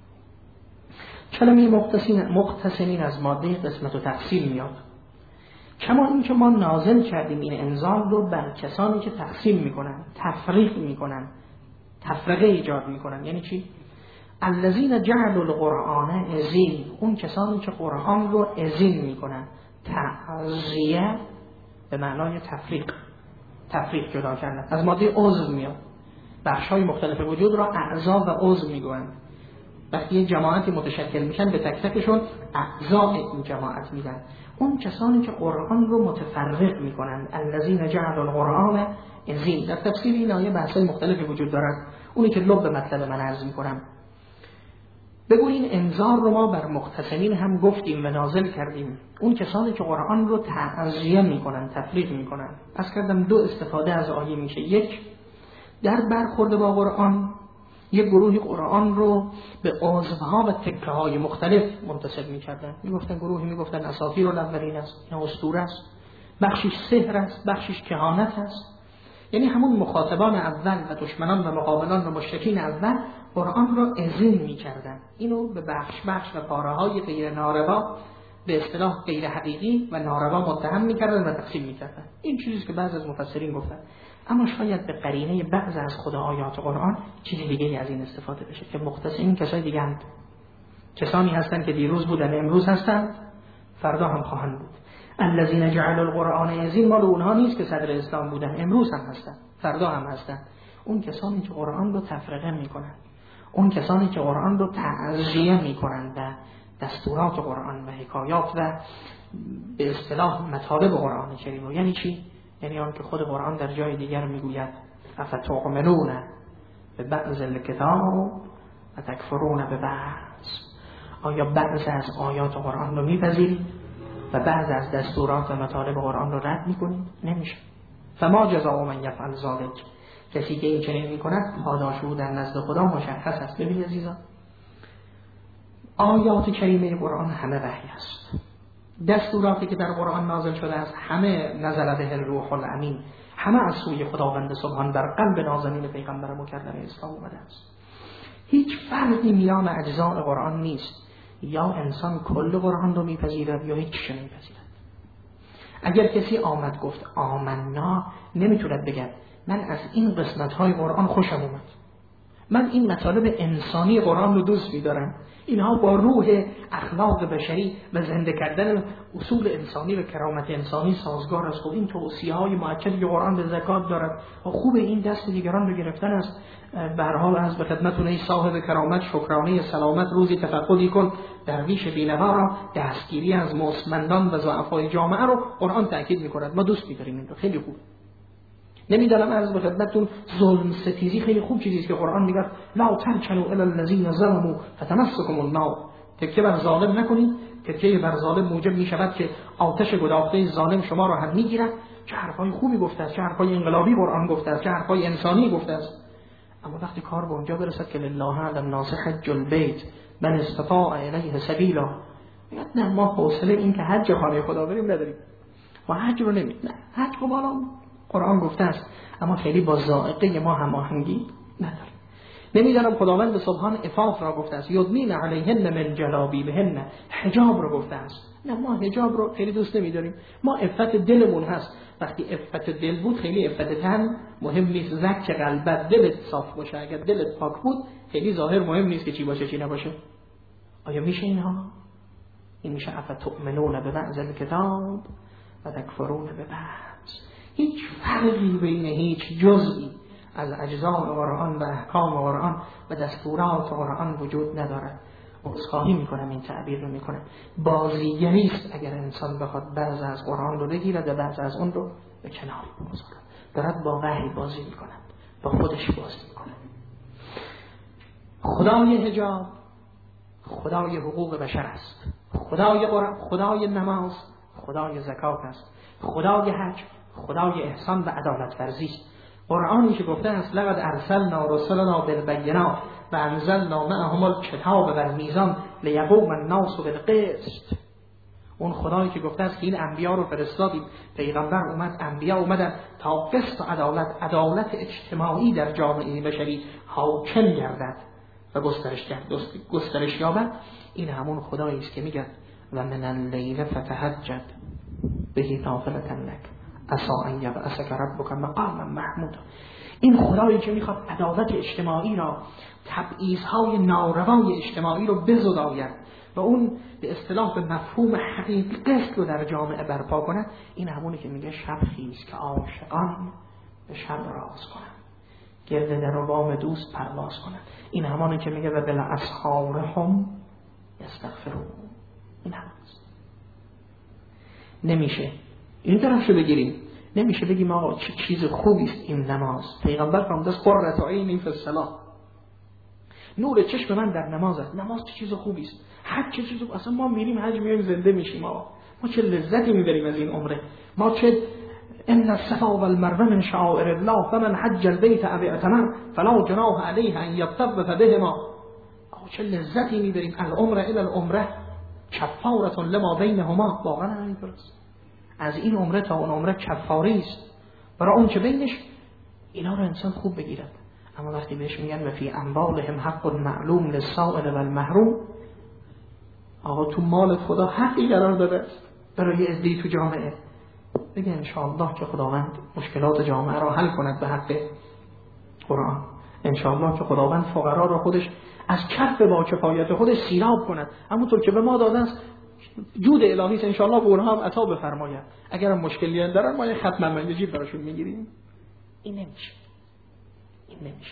کلمه مقتسمین از ماده قسمت و تقسیم میاد. کما اینکه ما نازل کردیم این انذار رو بر کسانی که تقسیم میکنن، تفریق میکنن، تفرقه ایجاد میکنن. یعنی چی؟ الذین جعلوا القرآن عظیم، اون کسانی که قرآن رو عظیم میکنن. تعزیه به معنای تفریق جدا کردن. از ماده عضو میاد. بخش‌های مختلف وجود را اعضا و عضو میگویند. وقتی یه جماعتی متشکل میشن به تک تکشون اعضا این جماعت میدن. اون کسانی که قرآن رو متفرق میکنن، الذین جعلوا القرآن عظیم. در تفسیر این آیه بحث‌های مختلفی وجود دارد، اونی که لب مطلب من عرض میکنم. بگو این انذار رو ما بر مقتسمین هم گفتیم و نازل کردیم، اون کسانی که قرآن رو تعزیه میکنن، تفریق میکنن. از کردم دو استفاده از آیه میشه. یک، در برخورد با قرآن یک گروهی قرآن رو به عضوها و تکه های مختلف منتسب میکردن. میگفتن گروهی میگفتن اساطیر الاولین است، این اسطوره است، بخشش سحر است، بخشش کهانت است. یعنی همون مخاطبان اول و دشمنان و مقابلان و مشرکین اول قرآن را عظیم میکردن. اینو به بخش و پاره های غیر ناروا، به اصطلاح غیر حقیقی و ناروا متهم میکردن و تقسیم میکردن. این چیزی که بعضی از مفسرین گفتن. اما شاید به قرینه بعض از خود آیات قرآن چیز دیگه از این استفاده بشه که مختصین کسای دیگه هم کسانی هستند که دیروز بودن، امروز هستند، فردا هم خواهند بود. الذین جعلوا القرآن عظیم مال اونها نیست که صدر اسلام بودن، امروز هم هستند، فردا هم هستند. اون کسانی که قرآن رو تفرقه میکنن، اون کسانی که قرآن رو تعزیه میکنن و دستورات قرآن و حکایات و به اصطلاح مطالب قرآن کریم. یعنی چی؟ یعنی آن که خود قرآن در جای دیگر میگوید افتؤمنون ببعض الکتاب و تکفرون ببعض. آیا بعض از آیات قرآن رو میپذیرید و بعض از دستورات و مطالب قرآن رو رد میکنید؟ نمیشه. فما جزاء من یفعل ذلک، کسی که این چنین میکند پاداش او در نزد خدا مشخص است. ببینید عزیزان، آیات کریمه قرآن همه وحی است. دستوراتی که در قرآن نازل شده است همه نزل به الروح الامین، همه از سوی خداوند سبحان در قلب نازنین پیغمبر مکرم اسلام اومده است. هیچ فرقی میان اجزاء قرآن نیست. یا انسان کل قرآن رو میپذیرد یا هیچ نمیپذیرد. اگر کسی آمد گفت آمنا، نمیتوند بگه من از این قسمت‌های قرآن خوشم اومد، من این مطالب انسانی قرآن رو دوست می‌دارم، اینها با روح اخلاق بشری و زنده کردن اصول انسانی و کرامت انسانی سازگار است. خب این توصیه‌های مؤکدی که قرآن به زکات دارد و خوب این دست دیگران رو گرفتن است. به هر حال از به خدمتتون ای صاحب کرامت شکرانه سلامت روزی تفقدی کن، درویش بی‌نوا را دستگیری از مستمندان و ضعفای جامعه رو قرآن تاکید می‌کند. ما دوست می‌داریم این رو، خیلی خوب. نمیدانم از به خدمتتون ظلم ستیزی خیلی خوب چیزی است که قرآن میگه لا ترکنوا الی الذین ظلموا فتمسکم النار. تکیه بر ظالم نکنید، تکیه بر ظالم موجب میشود که آتش گداخته ظالم شما را هم میگیرد. چه حرفای خوبی گفته است، چه حرفای انقلابی قرآن گفته است، چه حرفای انسانی گفته است. اما وقتی کار به اونجا برسد که لله علی الناس حج البیت من استطاع الیه سبیلا، میگه نه ما حوصله این که حج خانه خدا بریم نداریم، ما حج رو نمی‌کنیم. نه حج خب قرآن گفته است اما خیلی با ذائقه ما هماهنگی نداره. نمیدانم خداوند سبحان عفاف را گفته است یدنین علیهن من جلابیبهن، حجاب رو گفته است. نه ما حجاب رو خیلی دوست نمیداریم. ما عفت دلمون هست. وقتی عفت دل بود خیلی عفت تن مهم نیست. زک قلبت دلت صاف باشه، اگر دلت پاک بود خیلی ظاهر مهم نیست که چی باشه چی نباشه. آیا میشه اینها؟ این میشه افتؤمنون ببعض الکتاب و تکفرون ببعض. هیچ فرقی بین هیچ جزئی از اجزاء قرآن و احکام قرآن و دستورات قرآن وجود ندارد. عذرخواهی میکنم این تعبیر رو میکنم. بازیگری است اگر انسان بخواد بعض از قرآن رو بگیرد و بعض از اون رو به کنار بگذارد. دارد با وحی بازی میکند، با خودش بازی میکند. خدای حجاب خدای حقوق بشر است. خدای قرآن، خدای نماز، خدای زکات است. خدای حج، خدای احسان و عدالت ورزی است. قرآنی که گفته است لقد ارسلنا رسلنا بالبینات و انزلنا معهم الکتاب والمیزان لیقوم الناس بالقسط. اون خدایی که گفته است که این انبیا رو فرستادیم، پیغمبر اومد، انبیا اومدن تا قسط و عدالت اجتماعی در جامعه بشری حاکم گردد و گسترش یابد. این همون خدایی است که میگه و من اللیل فتهجد به نافلة لک عسى ان یبعثک ربک مقاما محمودا. این خدایی که میخواد عدالت اجتماعی را، تبعیض‌های ناروای اجتماعی رو بزداید و اون به اصطلاح به مفهوم حقیقی قسط رو در جامعه برپا کند، این همونی که میگه شب خیز که عاشقان به شب راز کنند، گرد در و بام دوست پرواز کنند. این همونی که میگه و بالاسحار هم یستغفرون. این هست. نمیشه این طرفشو بگیریم، نمیشه بگیم آقا چه چیز خوبی است این نماز. پیغمبر فرمود است قرة عینی فی الصلاة، نور چشم من در نماز است. نماز چه چیز خوبی است. حج چه چیز، اصلا ما میریم حج میایم زنده میشیم. ما چه لذتی میبریم از این عمره. ما چه ان الصفا والمروه من شعائر الله فمن حج البيت او اعتمر فلا جناح علیه ان یطوف بهما. چه لذتی میبریم. العمره الی العمره کفاره لما بینهما. واقعا همینطوره. از این عمره تا اون عمره کفاره است برای اون چه بینش. اینا رو انسان خوب بگیرد. اما وقتی بهش میگن و فی اموالهم حق معلوم للسائل والمحروم، آقا تو مال خدا حقی قرار داده برای عده‌ای تو جامعه. بگه انشاءالله که خداوند مشکلات جامعه را حل کند به حق قرآن. انشاءالله که خداوند فقرا را خودش از کف با کفایت خودش سیراب کند. همونطور که به ما داده است جود الهی است، انشاءالله به اونها هم عطا بفرماید. اگر هم مشکلی دارن ما یه ختم منجی براشون میگیریم. این نمیشه. این نمیشه.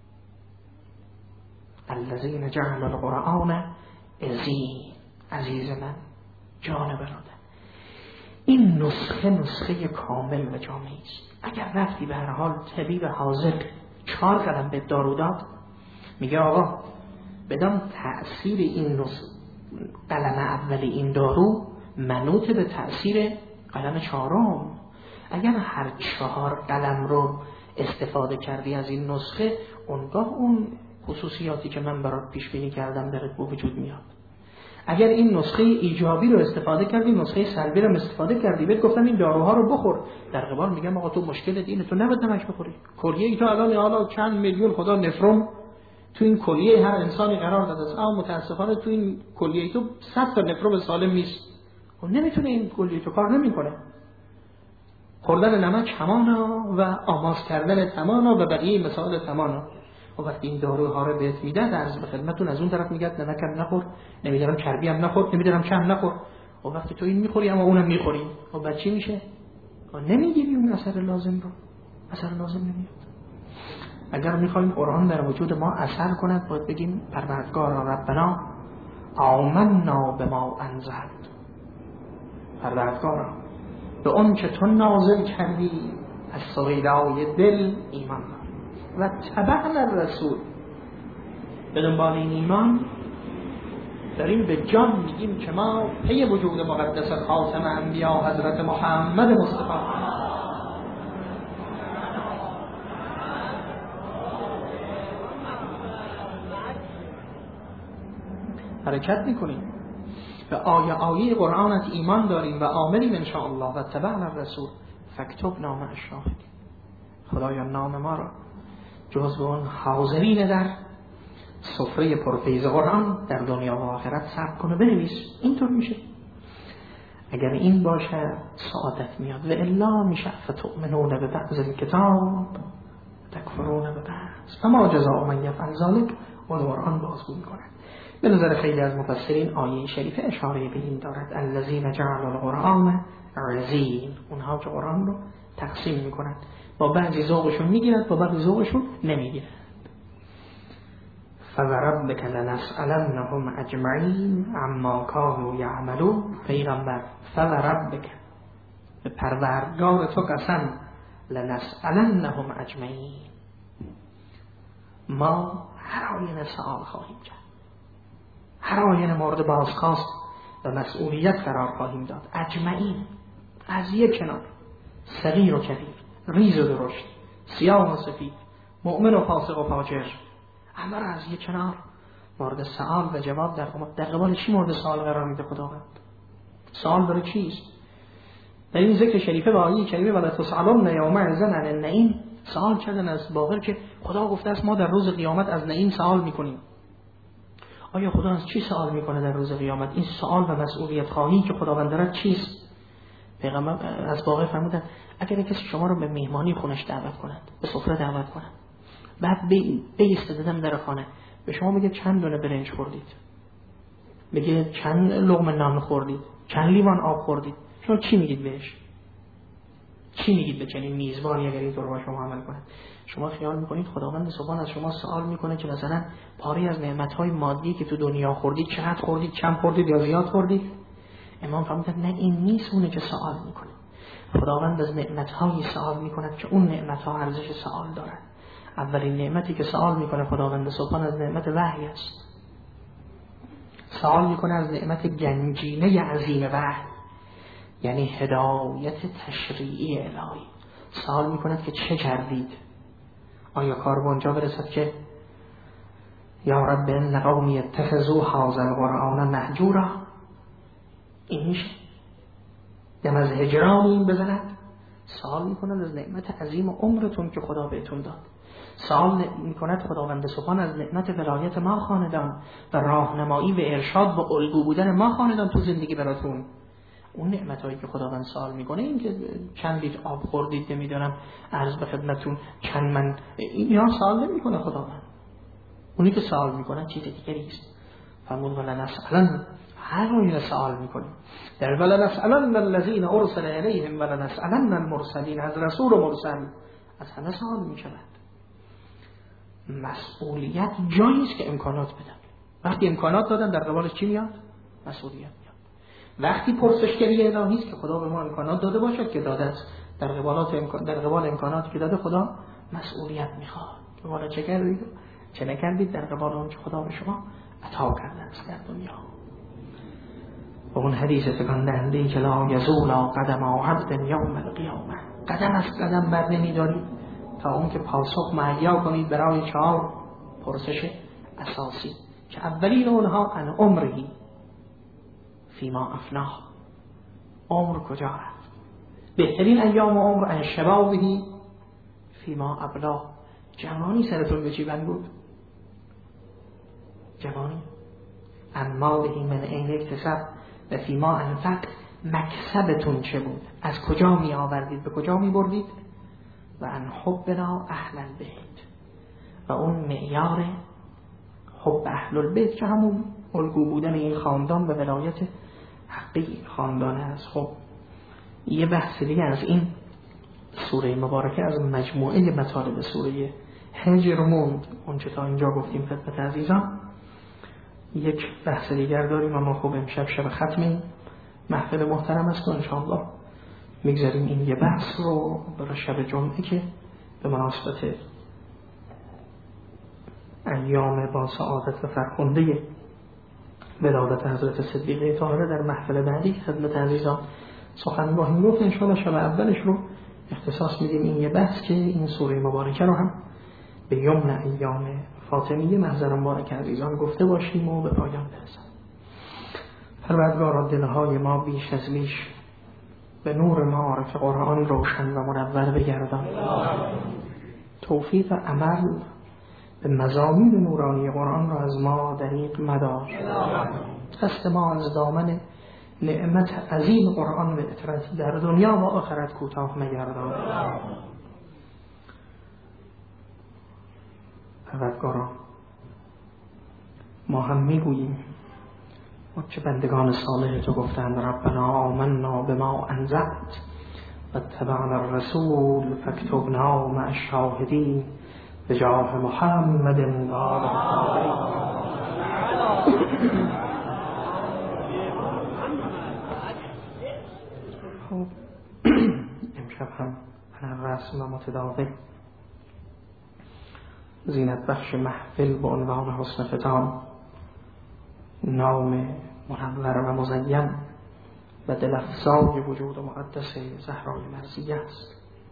الذین جعلوا القرآن عزیز. عزیز من، جان برادر، این نسخه کامل و جامعی است. اگر رفتی به هر حال طبیب حاضر 4 قلم به دارو داد، میگه آقا بدان تأثیر این قلم اول این دارو منوط به تأثیر قلم 4م. اگر هر 4 قلم رو استفاده کردی از این نسخه، اونگاه اون خصوصیاتی که من برات پیش بینی کردم درت به وجود میاد. اگر این نسخه ایجابی رو استفاده کردی، نسخه سلبی رو استفاده کردی، بهت گفتم این داروها رو بخور، در قبال میگم آقا تو مشکلت اینه، تو نباید نمک بخوری. کلیه ای تو الان حالا چند میلیون خدا نفرون تو این کلیه هر انسانی قرار داده است، اما متاسفانه تو این کلیه تو 100 تا میکروب سالم نیست. خب نمیتونه این کلیه تو کار نمیکنه. خوردن نمک همانا و آماس کردن تمانا و بقیه مسائل تمانا. و وقتی این داروها رو بهت میدن عرض به خدمتتون، از اون طرف میگه نمکم نخور، نمیدونم چربی هم نخور، نمیدونم چم نخور. و وقتی تو این میخوری اما اونم میخوری، خب بعد چی میشه؟ نمیگیری اون اثر لازم رو. اثر لازم نمیاد. اگر میخوایم قرآن در وجود ما اثر کند باید بگیم پروردگارا ربنا آمنا بما انزلت. پروردگارا به اون که تو نازل کردی از سویدای دل ایمان و تبعنا الرسول. به دنبال این ایمان داریم به جان میگیم که ما پی وجود مقدس خاتم انبیا حضرت محمد مصطفی حرکت میکنیم، به آیه قرآنت ایمان داریم و عاملیم انشاءالله و تبعنا الرسول فاکتب نام الشاهدین. خدایا نام ما را جزو اون حاضرین در سفره پرفیض قرآن در دنیا و آخرت ثبت کنه، بنویس. اینطور میشه. اگر این باشه سعادت میاد، و الا میشه فتؤمنون ببعض الکتاب تکفرون ببعض فما جزاء من یفعل ذلک. و قرآن بازگو میکنه. به نظر خیلی از مفسرین آیه شریفه اشاره به این دارد الذین جعلوا القرآن عضین، اونها که قرآن رو تقسیم میکنند، با بعضی ذوقشون میگیرند با بعضی ذوقشون نمیگیرند. فوربک لنسألنهم اجمعین عما كانوا یعملون. پیغمبر فوربک، به پروردگار تو قسم، لنسألنهم اجمعین، ما هر آینه سؤال خواهیم کرد، هر آینه مورد بازخواست و مسئولیت قرار خواهیم داد. اجمعین، از یک کنار، صغیر و کبیر، ریز و درشت، سیاه و سفید، مؤمن و فاسق و فاجر، همه را از یک کنار مورد سؤال و جواب در قبال چی مورد سؤال قرار میده خداوند؟ سؤال برای چیست؟ در این ذکر شریفه و آیه کریمه ولا تسألن یومئذ عن النعیم، سؤال کردن از باقر که خدا گفته است ما در روز قیامت از نعیم سؤال میکنیم. آیا خدا از چی سوال میکنه در روز قیامت؟ این سوال و مسئولیت خواهی که خداوند دارد چیست؟ پیغمبر از واقع فرمودن اگر کسی شما رو به مهمانی خونش دعوت کند، به سفره دعوت کند، بعد بیستدم در خانه به شما میگه چند دونه برنج خوردید، میگه چند لقمه نان خوردید، چند لیوان آب خوردید، شما چی میگید بهش؟ چی میگید به چنین میزبانی اگر اینطور با شما عمل کنه؟ شما خیال میکنید خداوند سبحان از شما سوال میکنه که مثلا پاری از نعمتهای مادی که تو دنیا خوردید چقدر خوردید، کم خوردید یا زیاد خوردید؟ امام فرمودن نه، این نیست اونه که سوال میکنه. خداوند از نعمتهایی سوال میکنه که اون نعمتها ارزش سوال دارن. اولین نعمتی که سوال میکنه خداوند سبحان از نعمت وحی است. سوال میکنه از نعمت گنجینه عظیم وحی، یعنی هدایت تشریعی الهی. سوال میکند که چه کردید؟ آیا کار به اونجا برسد که یا رب ان قومی اتخذوا هذا القرآن مهجورا؟ این میشه دم از هجران این بزند. سوال میکند از نعمت عظیم عمرتون که خدا بهتون داد. سوال میکند خداوند سبحان از نعمت ولایت ما خاندان و راهنمایی و ارشاد و الگو بودن ما خاندان تو زندگی براتون. اون نعمتایی که خداوند سوال میکنه این که چند لیتر آب خوردید، نمیدونم عرض به خدمتتون چند من، اینا سوال نمیکنه خداوند. اونی که سوال میکنه چیز دیگری است. فرمود ولنسألن، هر آینه سوال میکنیم در ولنسألن الذین ارسل الیهم ولنسألن المرسلین، از رسول و مرسل از همه سوال میشود. مسئولیت جایی است که امکانات بدن. وقتی امکانات دادن در قبالش چی میاد؟ مسئولیت میاد. وقتی پرسشگری الهی است که خدا به ما امکانات داده باشد که داده است، در قبال امکاناتی که داده خدا مسئولیت میخواد که والا چه کردید چه نکردید در قبال اون که خدا به شما عطا کرده است در دنیا. و اون حدیث تکان دهنده که لا یزول قدم عبد یوم القیامه، قدم از قدم بر نمیدارید تا اون که پاسخ مهیا کنید برای 4 پرسش اساسی که اولین اونها عن عمرهی فیما افناه، عمر کجا رفت. بهترین ایام عمر عن شبابهی فیما ابلا، جوانی سرتون به چی بند بود؟ جوانی عن ماله من این اکتسب و فی ما انفق مکسبتون چه بود، از کجا می آوردید به کجا می بردید. و ان حبنا اهل البیت، و اون معیار حب اهل البیت که همون الگو بودن این خاندان و ولایت حقی خاندان است. خب یه بحث دیگه از این سوره مبارکه، از مجموعه مطالب سوره هجر موند. اون چه تا اینجا گفتیم خدمت عزیزان، یک بحث دیگر داریم، اما خب امشب شب ختم محفل محترم است و انشاءالله میگذاریم این یه بحث رو برای شب جمعه که به مناسبت ایام با سعادت و فرخنده ولادت حضرت صدیقه طاهره در محفل بعدی خدمت عزیزان سخن خواهیم گفت. انشاءالله شب اولش رو اختصاص میدیم این یه بحث که این سوره مبارکه رو هم به یمن ایام فاطمیه محضر مبارک عزیزان گفته باشیم و به پایان برسیم. پروردگارا دلهای ما بیش از بیش به نور معارف قرآن روشن و منور بگردان، توفیق عمل به مضامین نورانی قرآن را از ما دریغ مدار، دست ما از دامن نعمت عظیم قرآن و اطرت در دنیا و آخرت کوتاه مگردان. پروردگارا ما هم میگوییم و چه بندگان صالح تو گفتند ربنا آمنا بما انزلت و اتبعنا الرسول فاکتبنا مع الشاهدین بجاه محمد خب امشب هم رسم و متداول زینت بخش محفل به عنوان حسن ختام، نام منور و مزین و دل‌افزای وجود مقدس زهرای مرضیه است.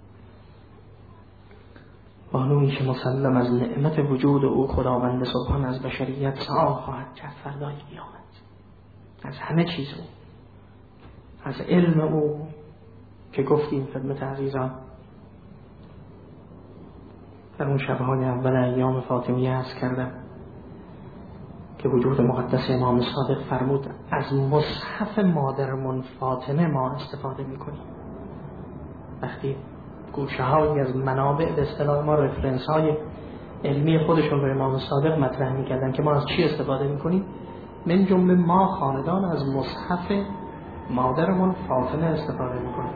بانویی که مسلم از نعمت وجود او خداوند سبحان از بشریت سؤال خواهد کرد فردای قیامت، از همه چیز او، از علم او که گفتیم خدمت عزیزان در اون شبهای اول ایام فاطمیه عرض کردم که وجود مقدس امام صادق فرمود از مصحف مادرمون فاطمه ما استفاده میکنیم. وقتی گوشه هایی از منابع به اصطلاح ما رفرنس های علمی خودشون رو امام صادق مطرح میکردن که ما از چی استفاده میکنیم، من جمله ما خاندان از مصحف مادرمون فاطمه استفاده میکنیم.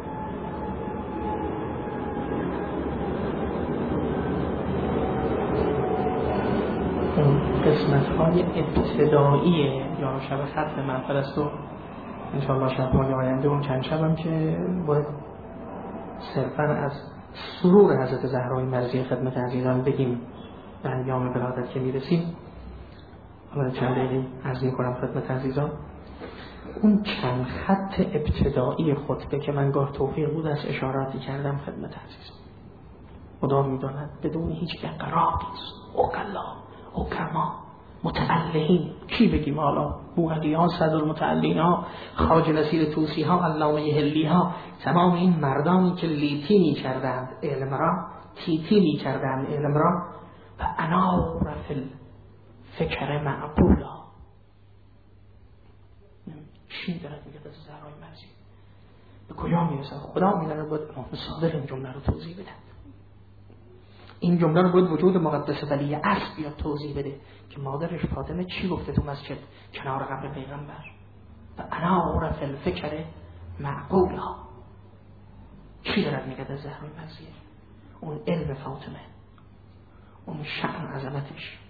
قسمت های ابتدایی یا شب ختم محفل است و انشاءالله شب‌های آینده اون چند شبم که باید صرفا از سرور حضرت زهرای مرضیه خدمت عزیزان بگیم به ایام ولادت که میرسیم. حالا چند دقیقه عرض میکنم خدمت عزیزان اون چند خط ابتدایی خطبه که من گاه توفیق بود از اشاراتی کردم خدمت عزیزان. خدا میداند بدون هیچ اقراری اوکلا اوکرما متعلهین چی بگیم، حالا بوعلی ها، صدر المتعلهین ها، خواجه نصیر طوسی ها، علامه هلی ها، تمام این مردانی که لیتی می کردند علم را، تیتی می کردند علم را و انار فی الفکر معقولا. چی دارد میگه از زهرای مرضیه به کجا میرسد؟ خدا میدونه باید امام صادق این جمله رو توضیح بده. این جمله رو باید وجود مقدس ولی اصل بیاد توضیح بده که مادرش فاطمه چی گفته تو مسجد کنار قبر پیغمبر و انا عرف الفکر معقولا. چی دارد میگه از زهرای مرضیه؟ اون علم فاطمه، اون شأن عظمتش.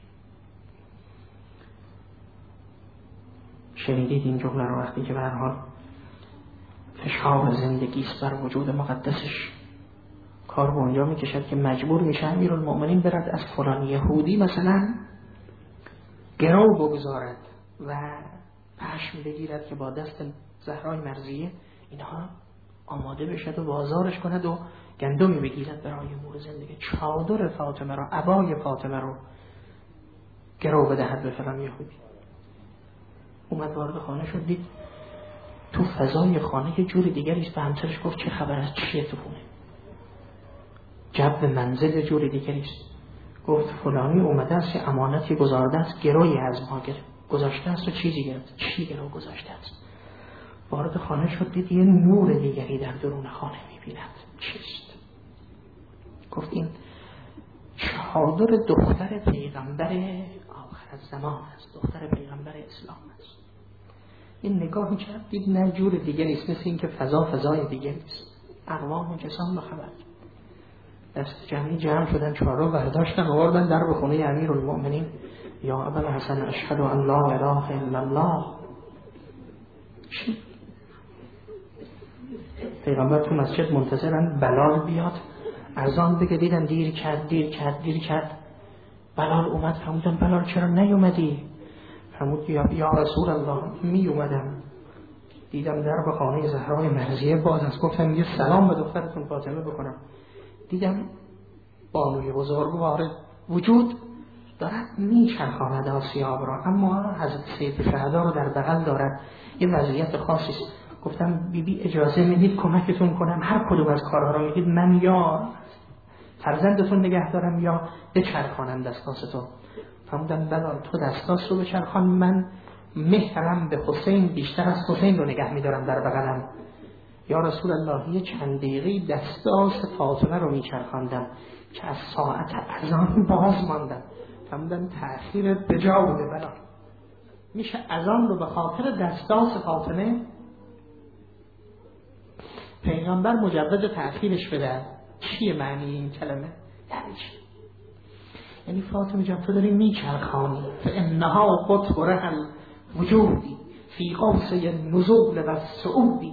شنیدید این جمله رو وقتی که به هر حال فشار زندگیست بر وجود مقدسش کار به اونجا میکشد که مجبور میشه امیرالمؤمنین برد از فلان یهودی مثلا گرو بگذارد و پشم بگیرد که با دست زهرای مرضیه اینها آماده بشد و بازارش کند و گندمی بگیرد برای امور زندگی. چادر فاطمه رو، عبای فاطمه رو گرو بدهد به فلان یهودی. اومد وارد خانه شد، دید تو فضای خانه یه جور دیگری است. به همسرش گفت چه خبر است، چیه تو خونه؟ جو منزل جور دیگری است. گفت فلانی اومده است یه امانتی گذارده است، گروهی از ما گذاشته است و چیزی گرفته. چی گروه گذاشته است؟ وارد خانه شد، دید یه نور دیگری در درون خانه می‌بیند. چیست؟ گفت این چادر دختر پیغمبر آخر الزمان است، دختر پیغمبر اسلام است. این نگاهی کرد، دید نه جور دیگری است، مثل این که فضای دیگری است. اقوام و کسان بخبر دست جمع شدن، چهارو برداشتن آوردن در به خونه امیرالمؤمنین. یا ابوالحسن اشهد ان لا اله الا الله. چی؟ پیغمبر تو مسجد منتظرن بلال بیاد اذان بگه، دیدن دیر کرد. بلال اومد، فرمودن بلال چرا نیومدی؟ فرمود یا رسول الله می اومدم، دیدم در به خانه زهرای مرضیه باز است، گفتم یه سلام به دخترتون فاطمه بکنم. دیدم بانوی بزرگوار وجود دارد میچرخاند آسیاب را، اما حضرت سید شهدا رو در بغل دارد، یه وضعیت خاصی است. گفتم بی اجازه میدید کمکتون کنم؟ هر کدوم از کارها رو میدید من یا فرزندتون نگه دارم یا بچرخانم دستاستون. فرمودن بلال تو دستاست رو بچرخان، من مهرم به حسین بیشتر از حسین رو نگه میدارم در بغلم. یا رسول الله یه چند دقیقه دستاست فاطمه رو میچرخاندم که از ساعت اذان باز ماندم. فرمودن تأخیرت به جا بوده بلال، میشه اذان رو به خاطر دستاست فاطمه پیغمبر مجوز تأخیرش بده؟ چیه معنی این کلمه؟ یعنی چی؟ یعنی فاطمه جان تو داری میچرخانی، فانها قطره الوجودی فی قوسه النزول و الصعودی،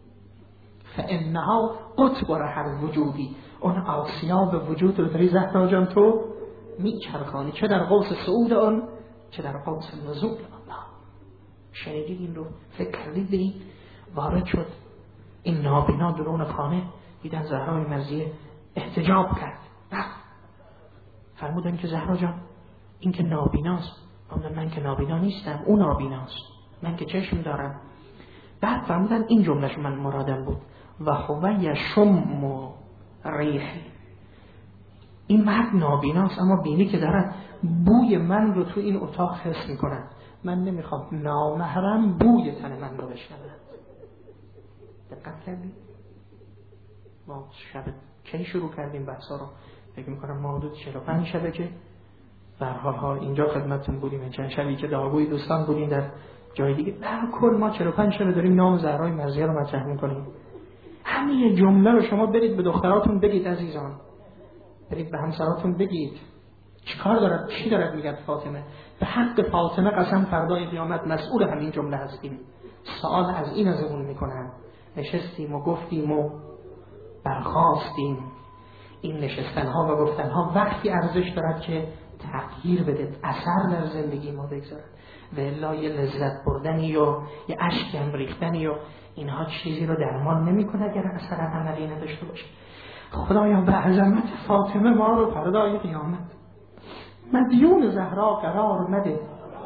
فانها قطره الوجودی، اون آسیاب وجود رو داری زهرا جان تو میچرخانی، چه در قوس صعود اون چه در قوس نزول الله. شنیدید این رو؟ فکر کردید این وارد شد این نابینا درون خانه، دیدن زهرای مرضیه احتجاب کرد. فرمودن که زهرا جان این که نابیناست. من که نابینا نیستم، اون نابیناست، من که چشم دارم. بعد فرمودن این جملهش من مرادم بود، و هو یشم ریح، این مرد نابیناست اما بینی که دارن بوی من رو تو این اتاق حس میکنن. من نمیخوام نامحرم بوی تن من رو بشنوند. دقت کردیم؟ ما شب کی شروع کردیم بحثا رو؟ فکر میکنم ما حدود 45 شبه که در حال اینجا خدمتتون بودیم، چند شبی که دعوای دوستان بودیم در جای دیگه. در کل ما 45 شبه داریم نام زهرای مرضیه رو مطرح میکنیم. همین جمله رو شما برید به دختراتون بگید عزیزان، برید به همسراتون بگید چیکار دارد، چی دارد میگه فاطمه. به حق فاطمه قسم فردای قیامت مسئول همین جمله هستیم. سوال از این ازمون میکنن. نشستیم و گفتیم و برخاستیم. این نشستنها و گفتنها وقتی ارزش دارد که تغییر بده، اثر در زندگی ما بگذارد، و الا یه لذت بردنی و یه اشک ریختنی و اینها چیزی رو درمان نمیکنه اگر اثر عملی نداشته باشه. خدایا به عظمت فاطمه ما رو فردای قیامت مدیون زهرا قرار نده،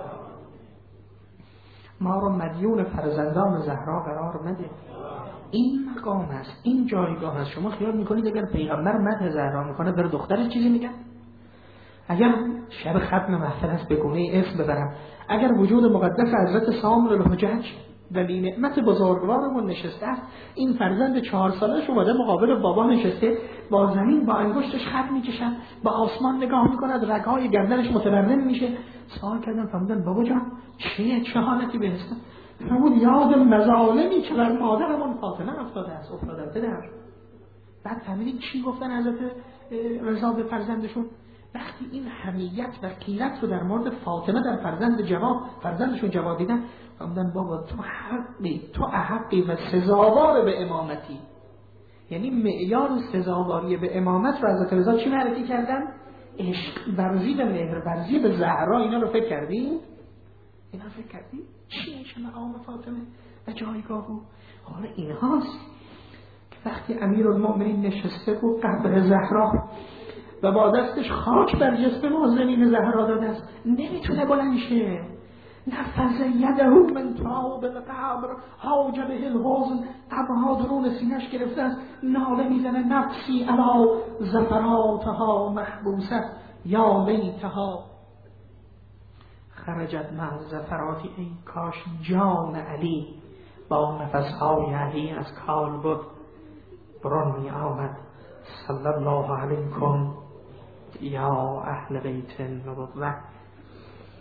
ما رو مدیون فرزندان زهرا قرار نده. این مقام است، این جایگاه است. شما خیال میکنید اگر پیغمبر مدح زهرا میکنه بر دخترش چیزی میگن؟ اگر شب ختم محفل است به گونه اسم ببرم، اگر وجود مقدس حضرت سامر الحجج ولی نعمت بزرگوارمون نشسته است، این فرزند 4 سالش اومده مقابل بابا نشسته، با زمین با انگشتش خط میکشد، با آسمان نگاه میکند، رگهای گردنش متورم میشه. سوال کردم، فرمودن بابا جان چه حالتی بهست؟ فرمود یاد مظالمی که بر مادرمون فاطمه افتاده است، افتاده پدر. بعد فهمیدیم چی گفتن حضرت رضا به فرزندشون؟ وقتی این حمیت و غیرت رو در مورد فاطمه در فرزندشون جواب دیدن، فرمودن بابا تو احقی و سزاوار به امامتی. یعنی معیار سزاواری به امامت رو حضرت رضا چی معرفی کردن؟ عشق ورزی به مهر ورزی به زهرا. اینا رو فکر کردیم؟ چیه مقام فاطمه و جایگاه او؟ حالا این هاست که وقتی امیرالمؤمنین نشسته و قبر زهرا و با دستش خاک بر جسم نازنین زهرا داده است، نمیتونه بلند شه. نفذ یده من تراب القبر حاج به الحزن، ابرها درون سینه‌اش گرفته است، ناله میزنه نفسی علی زفراتها محبوسه. یا لیتها خرجت مع الزفرات، ای کاش جان علی با نفسهای علی از کالبد برون می آمد. صلی الله علیکم یا اهل بیت النبوة.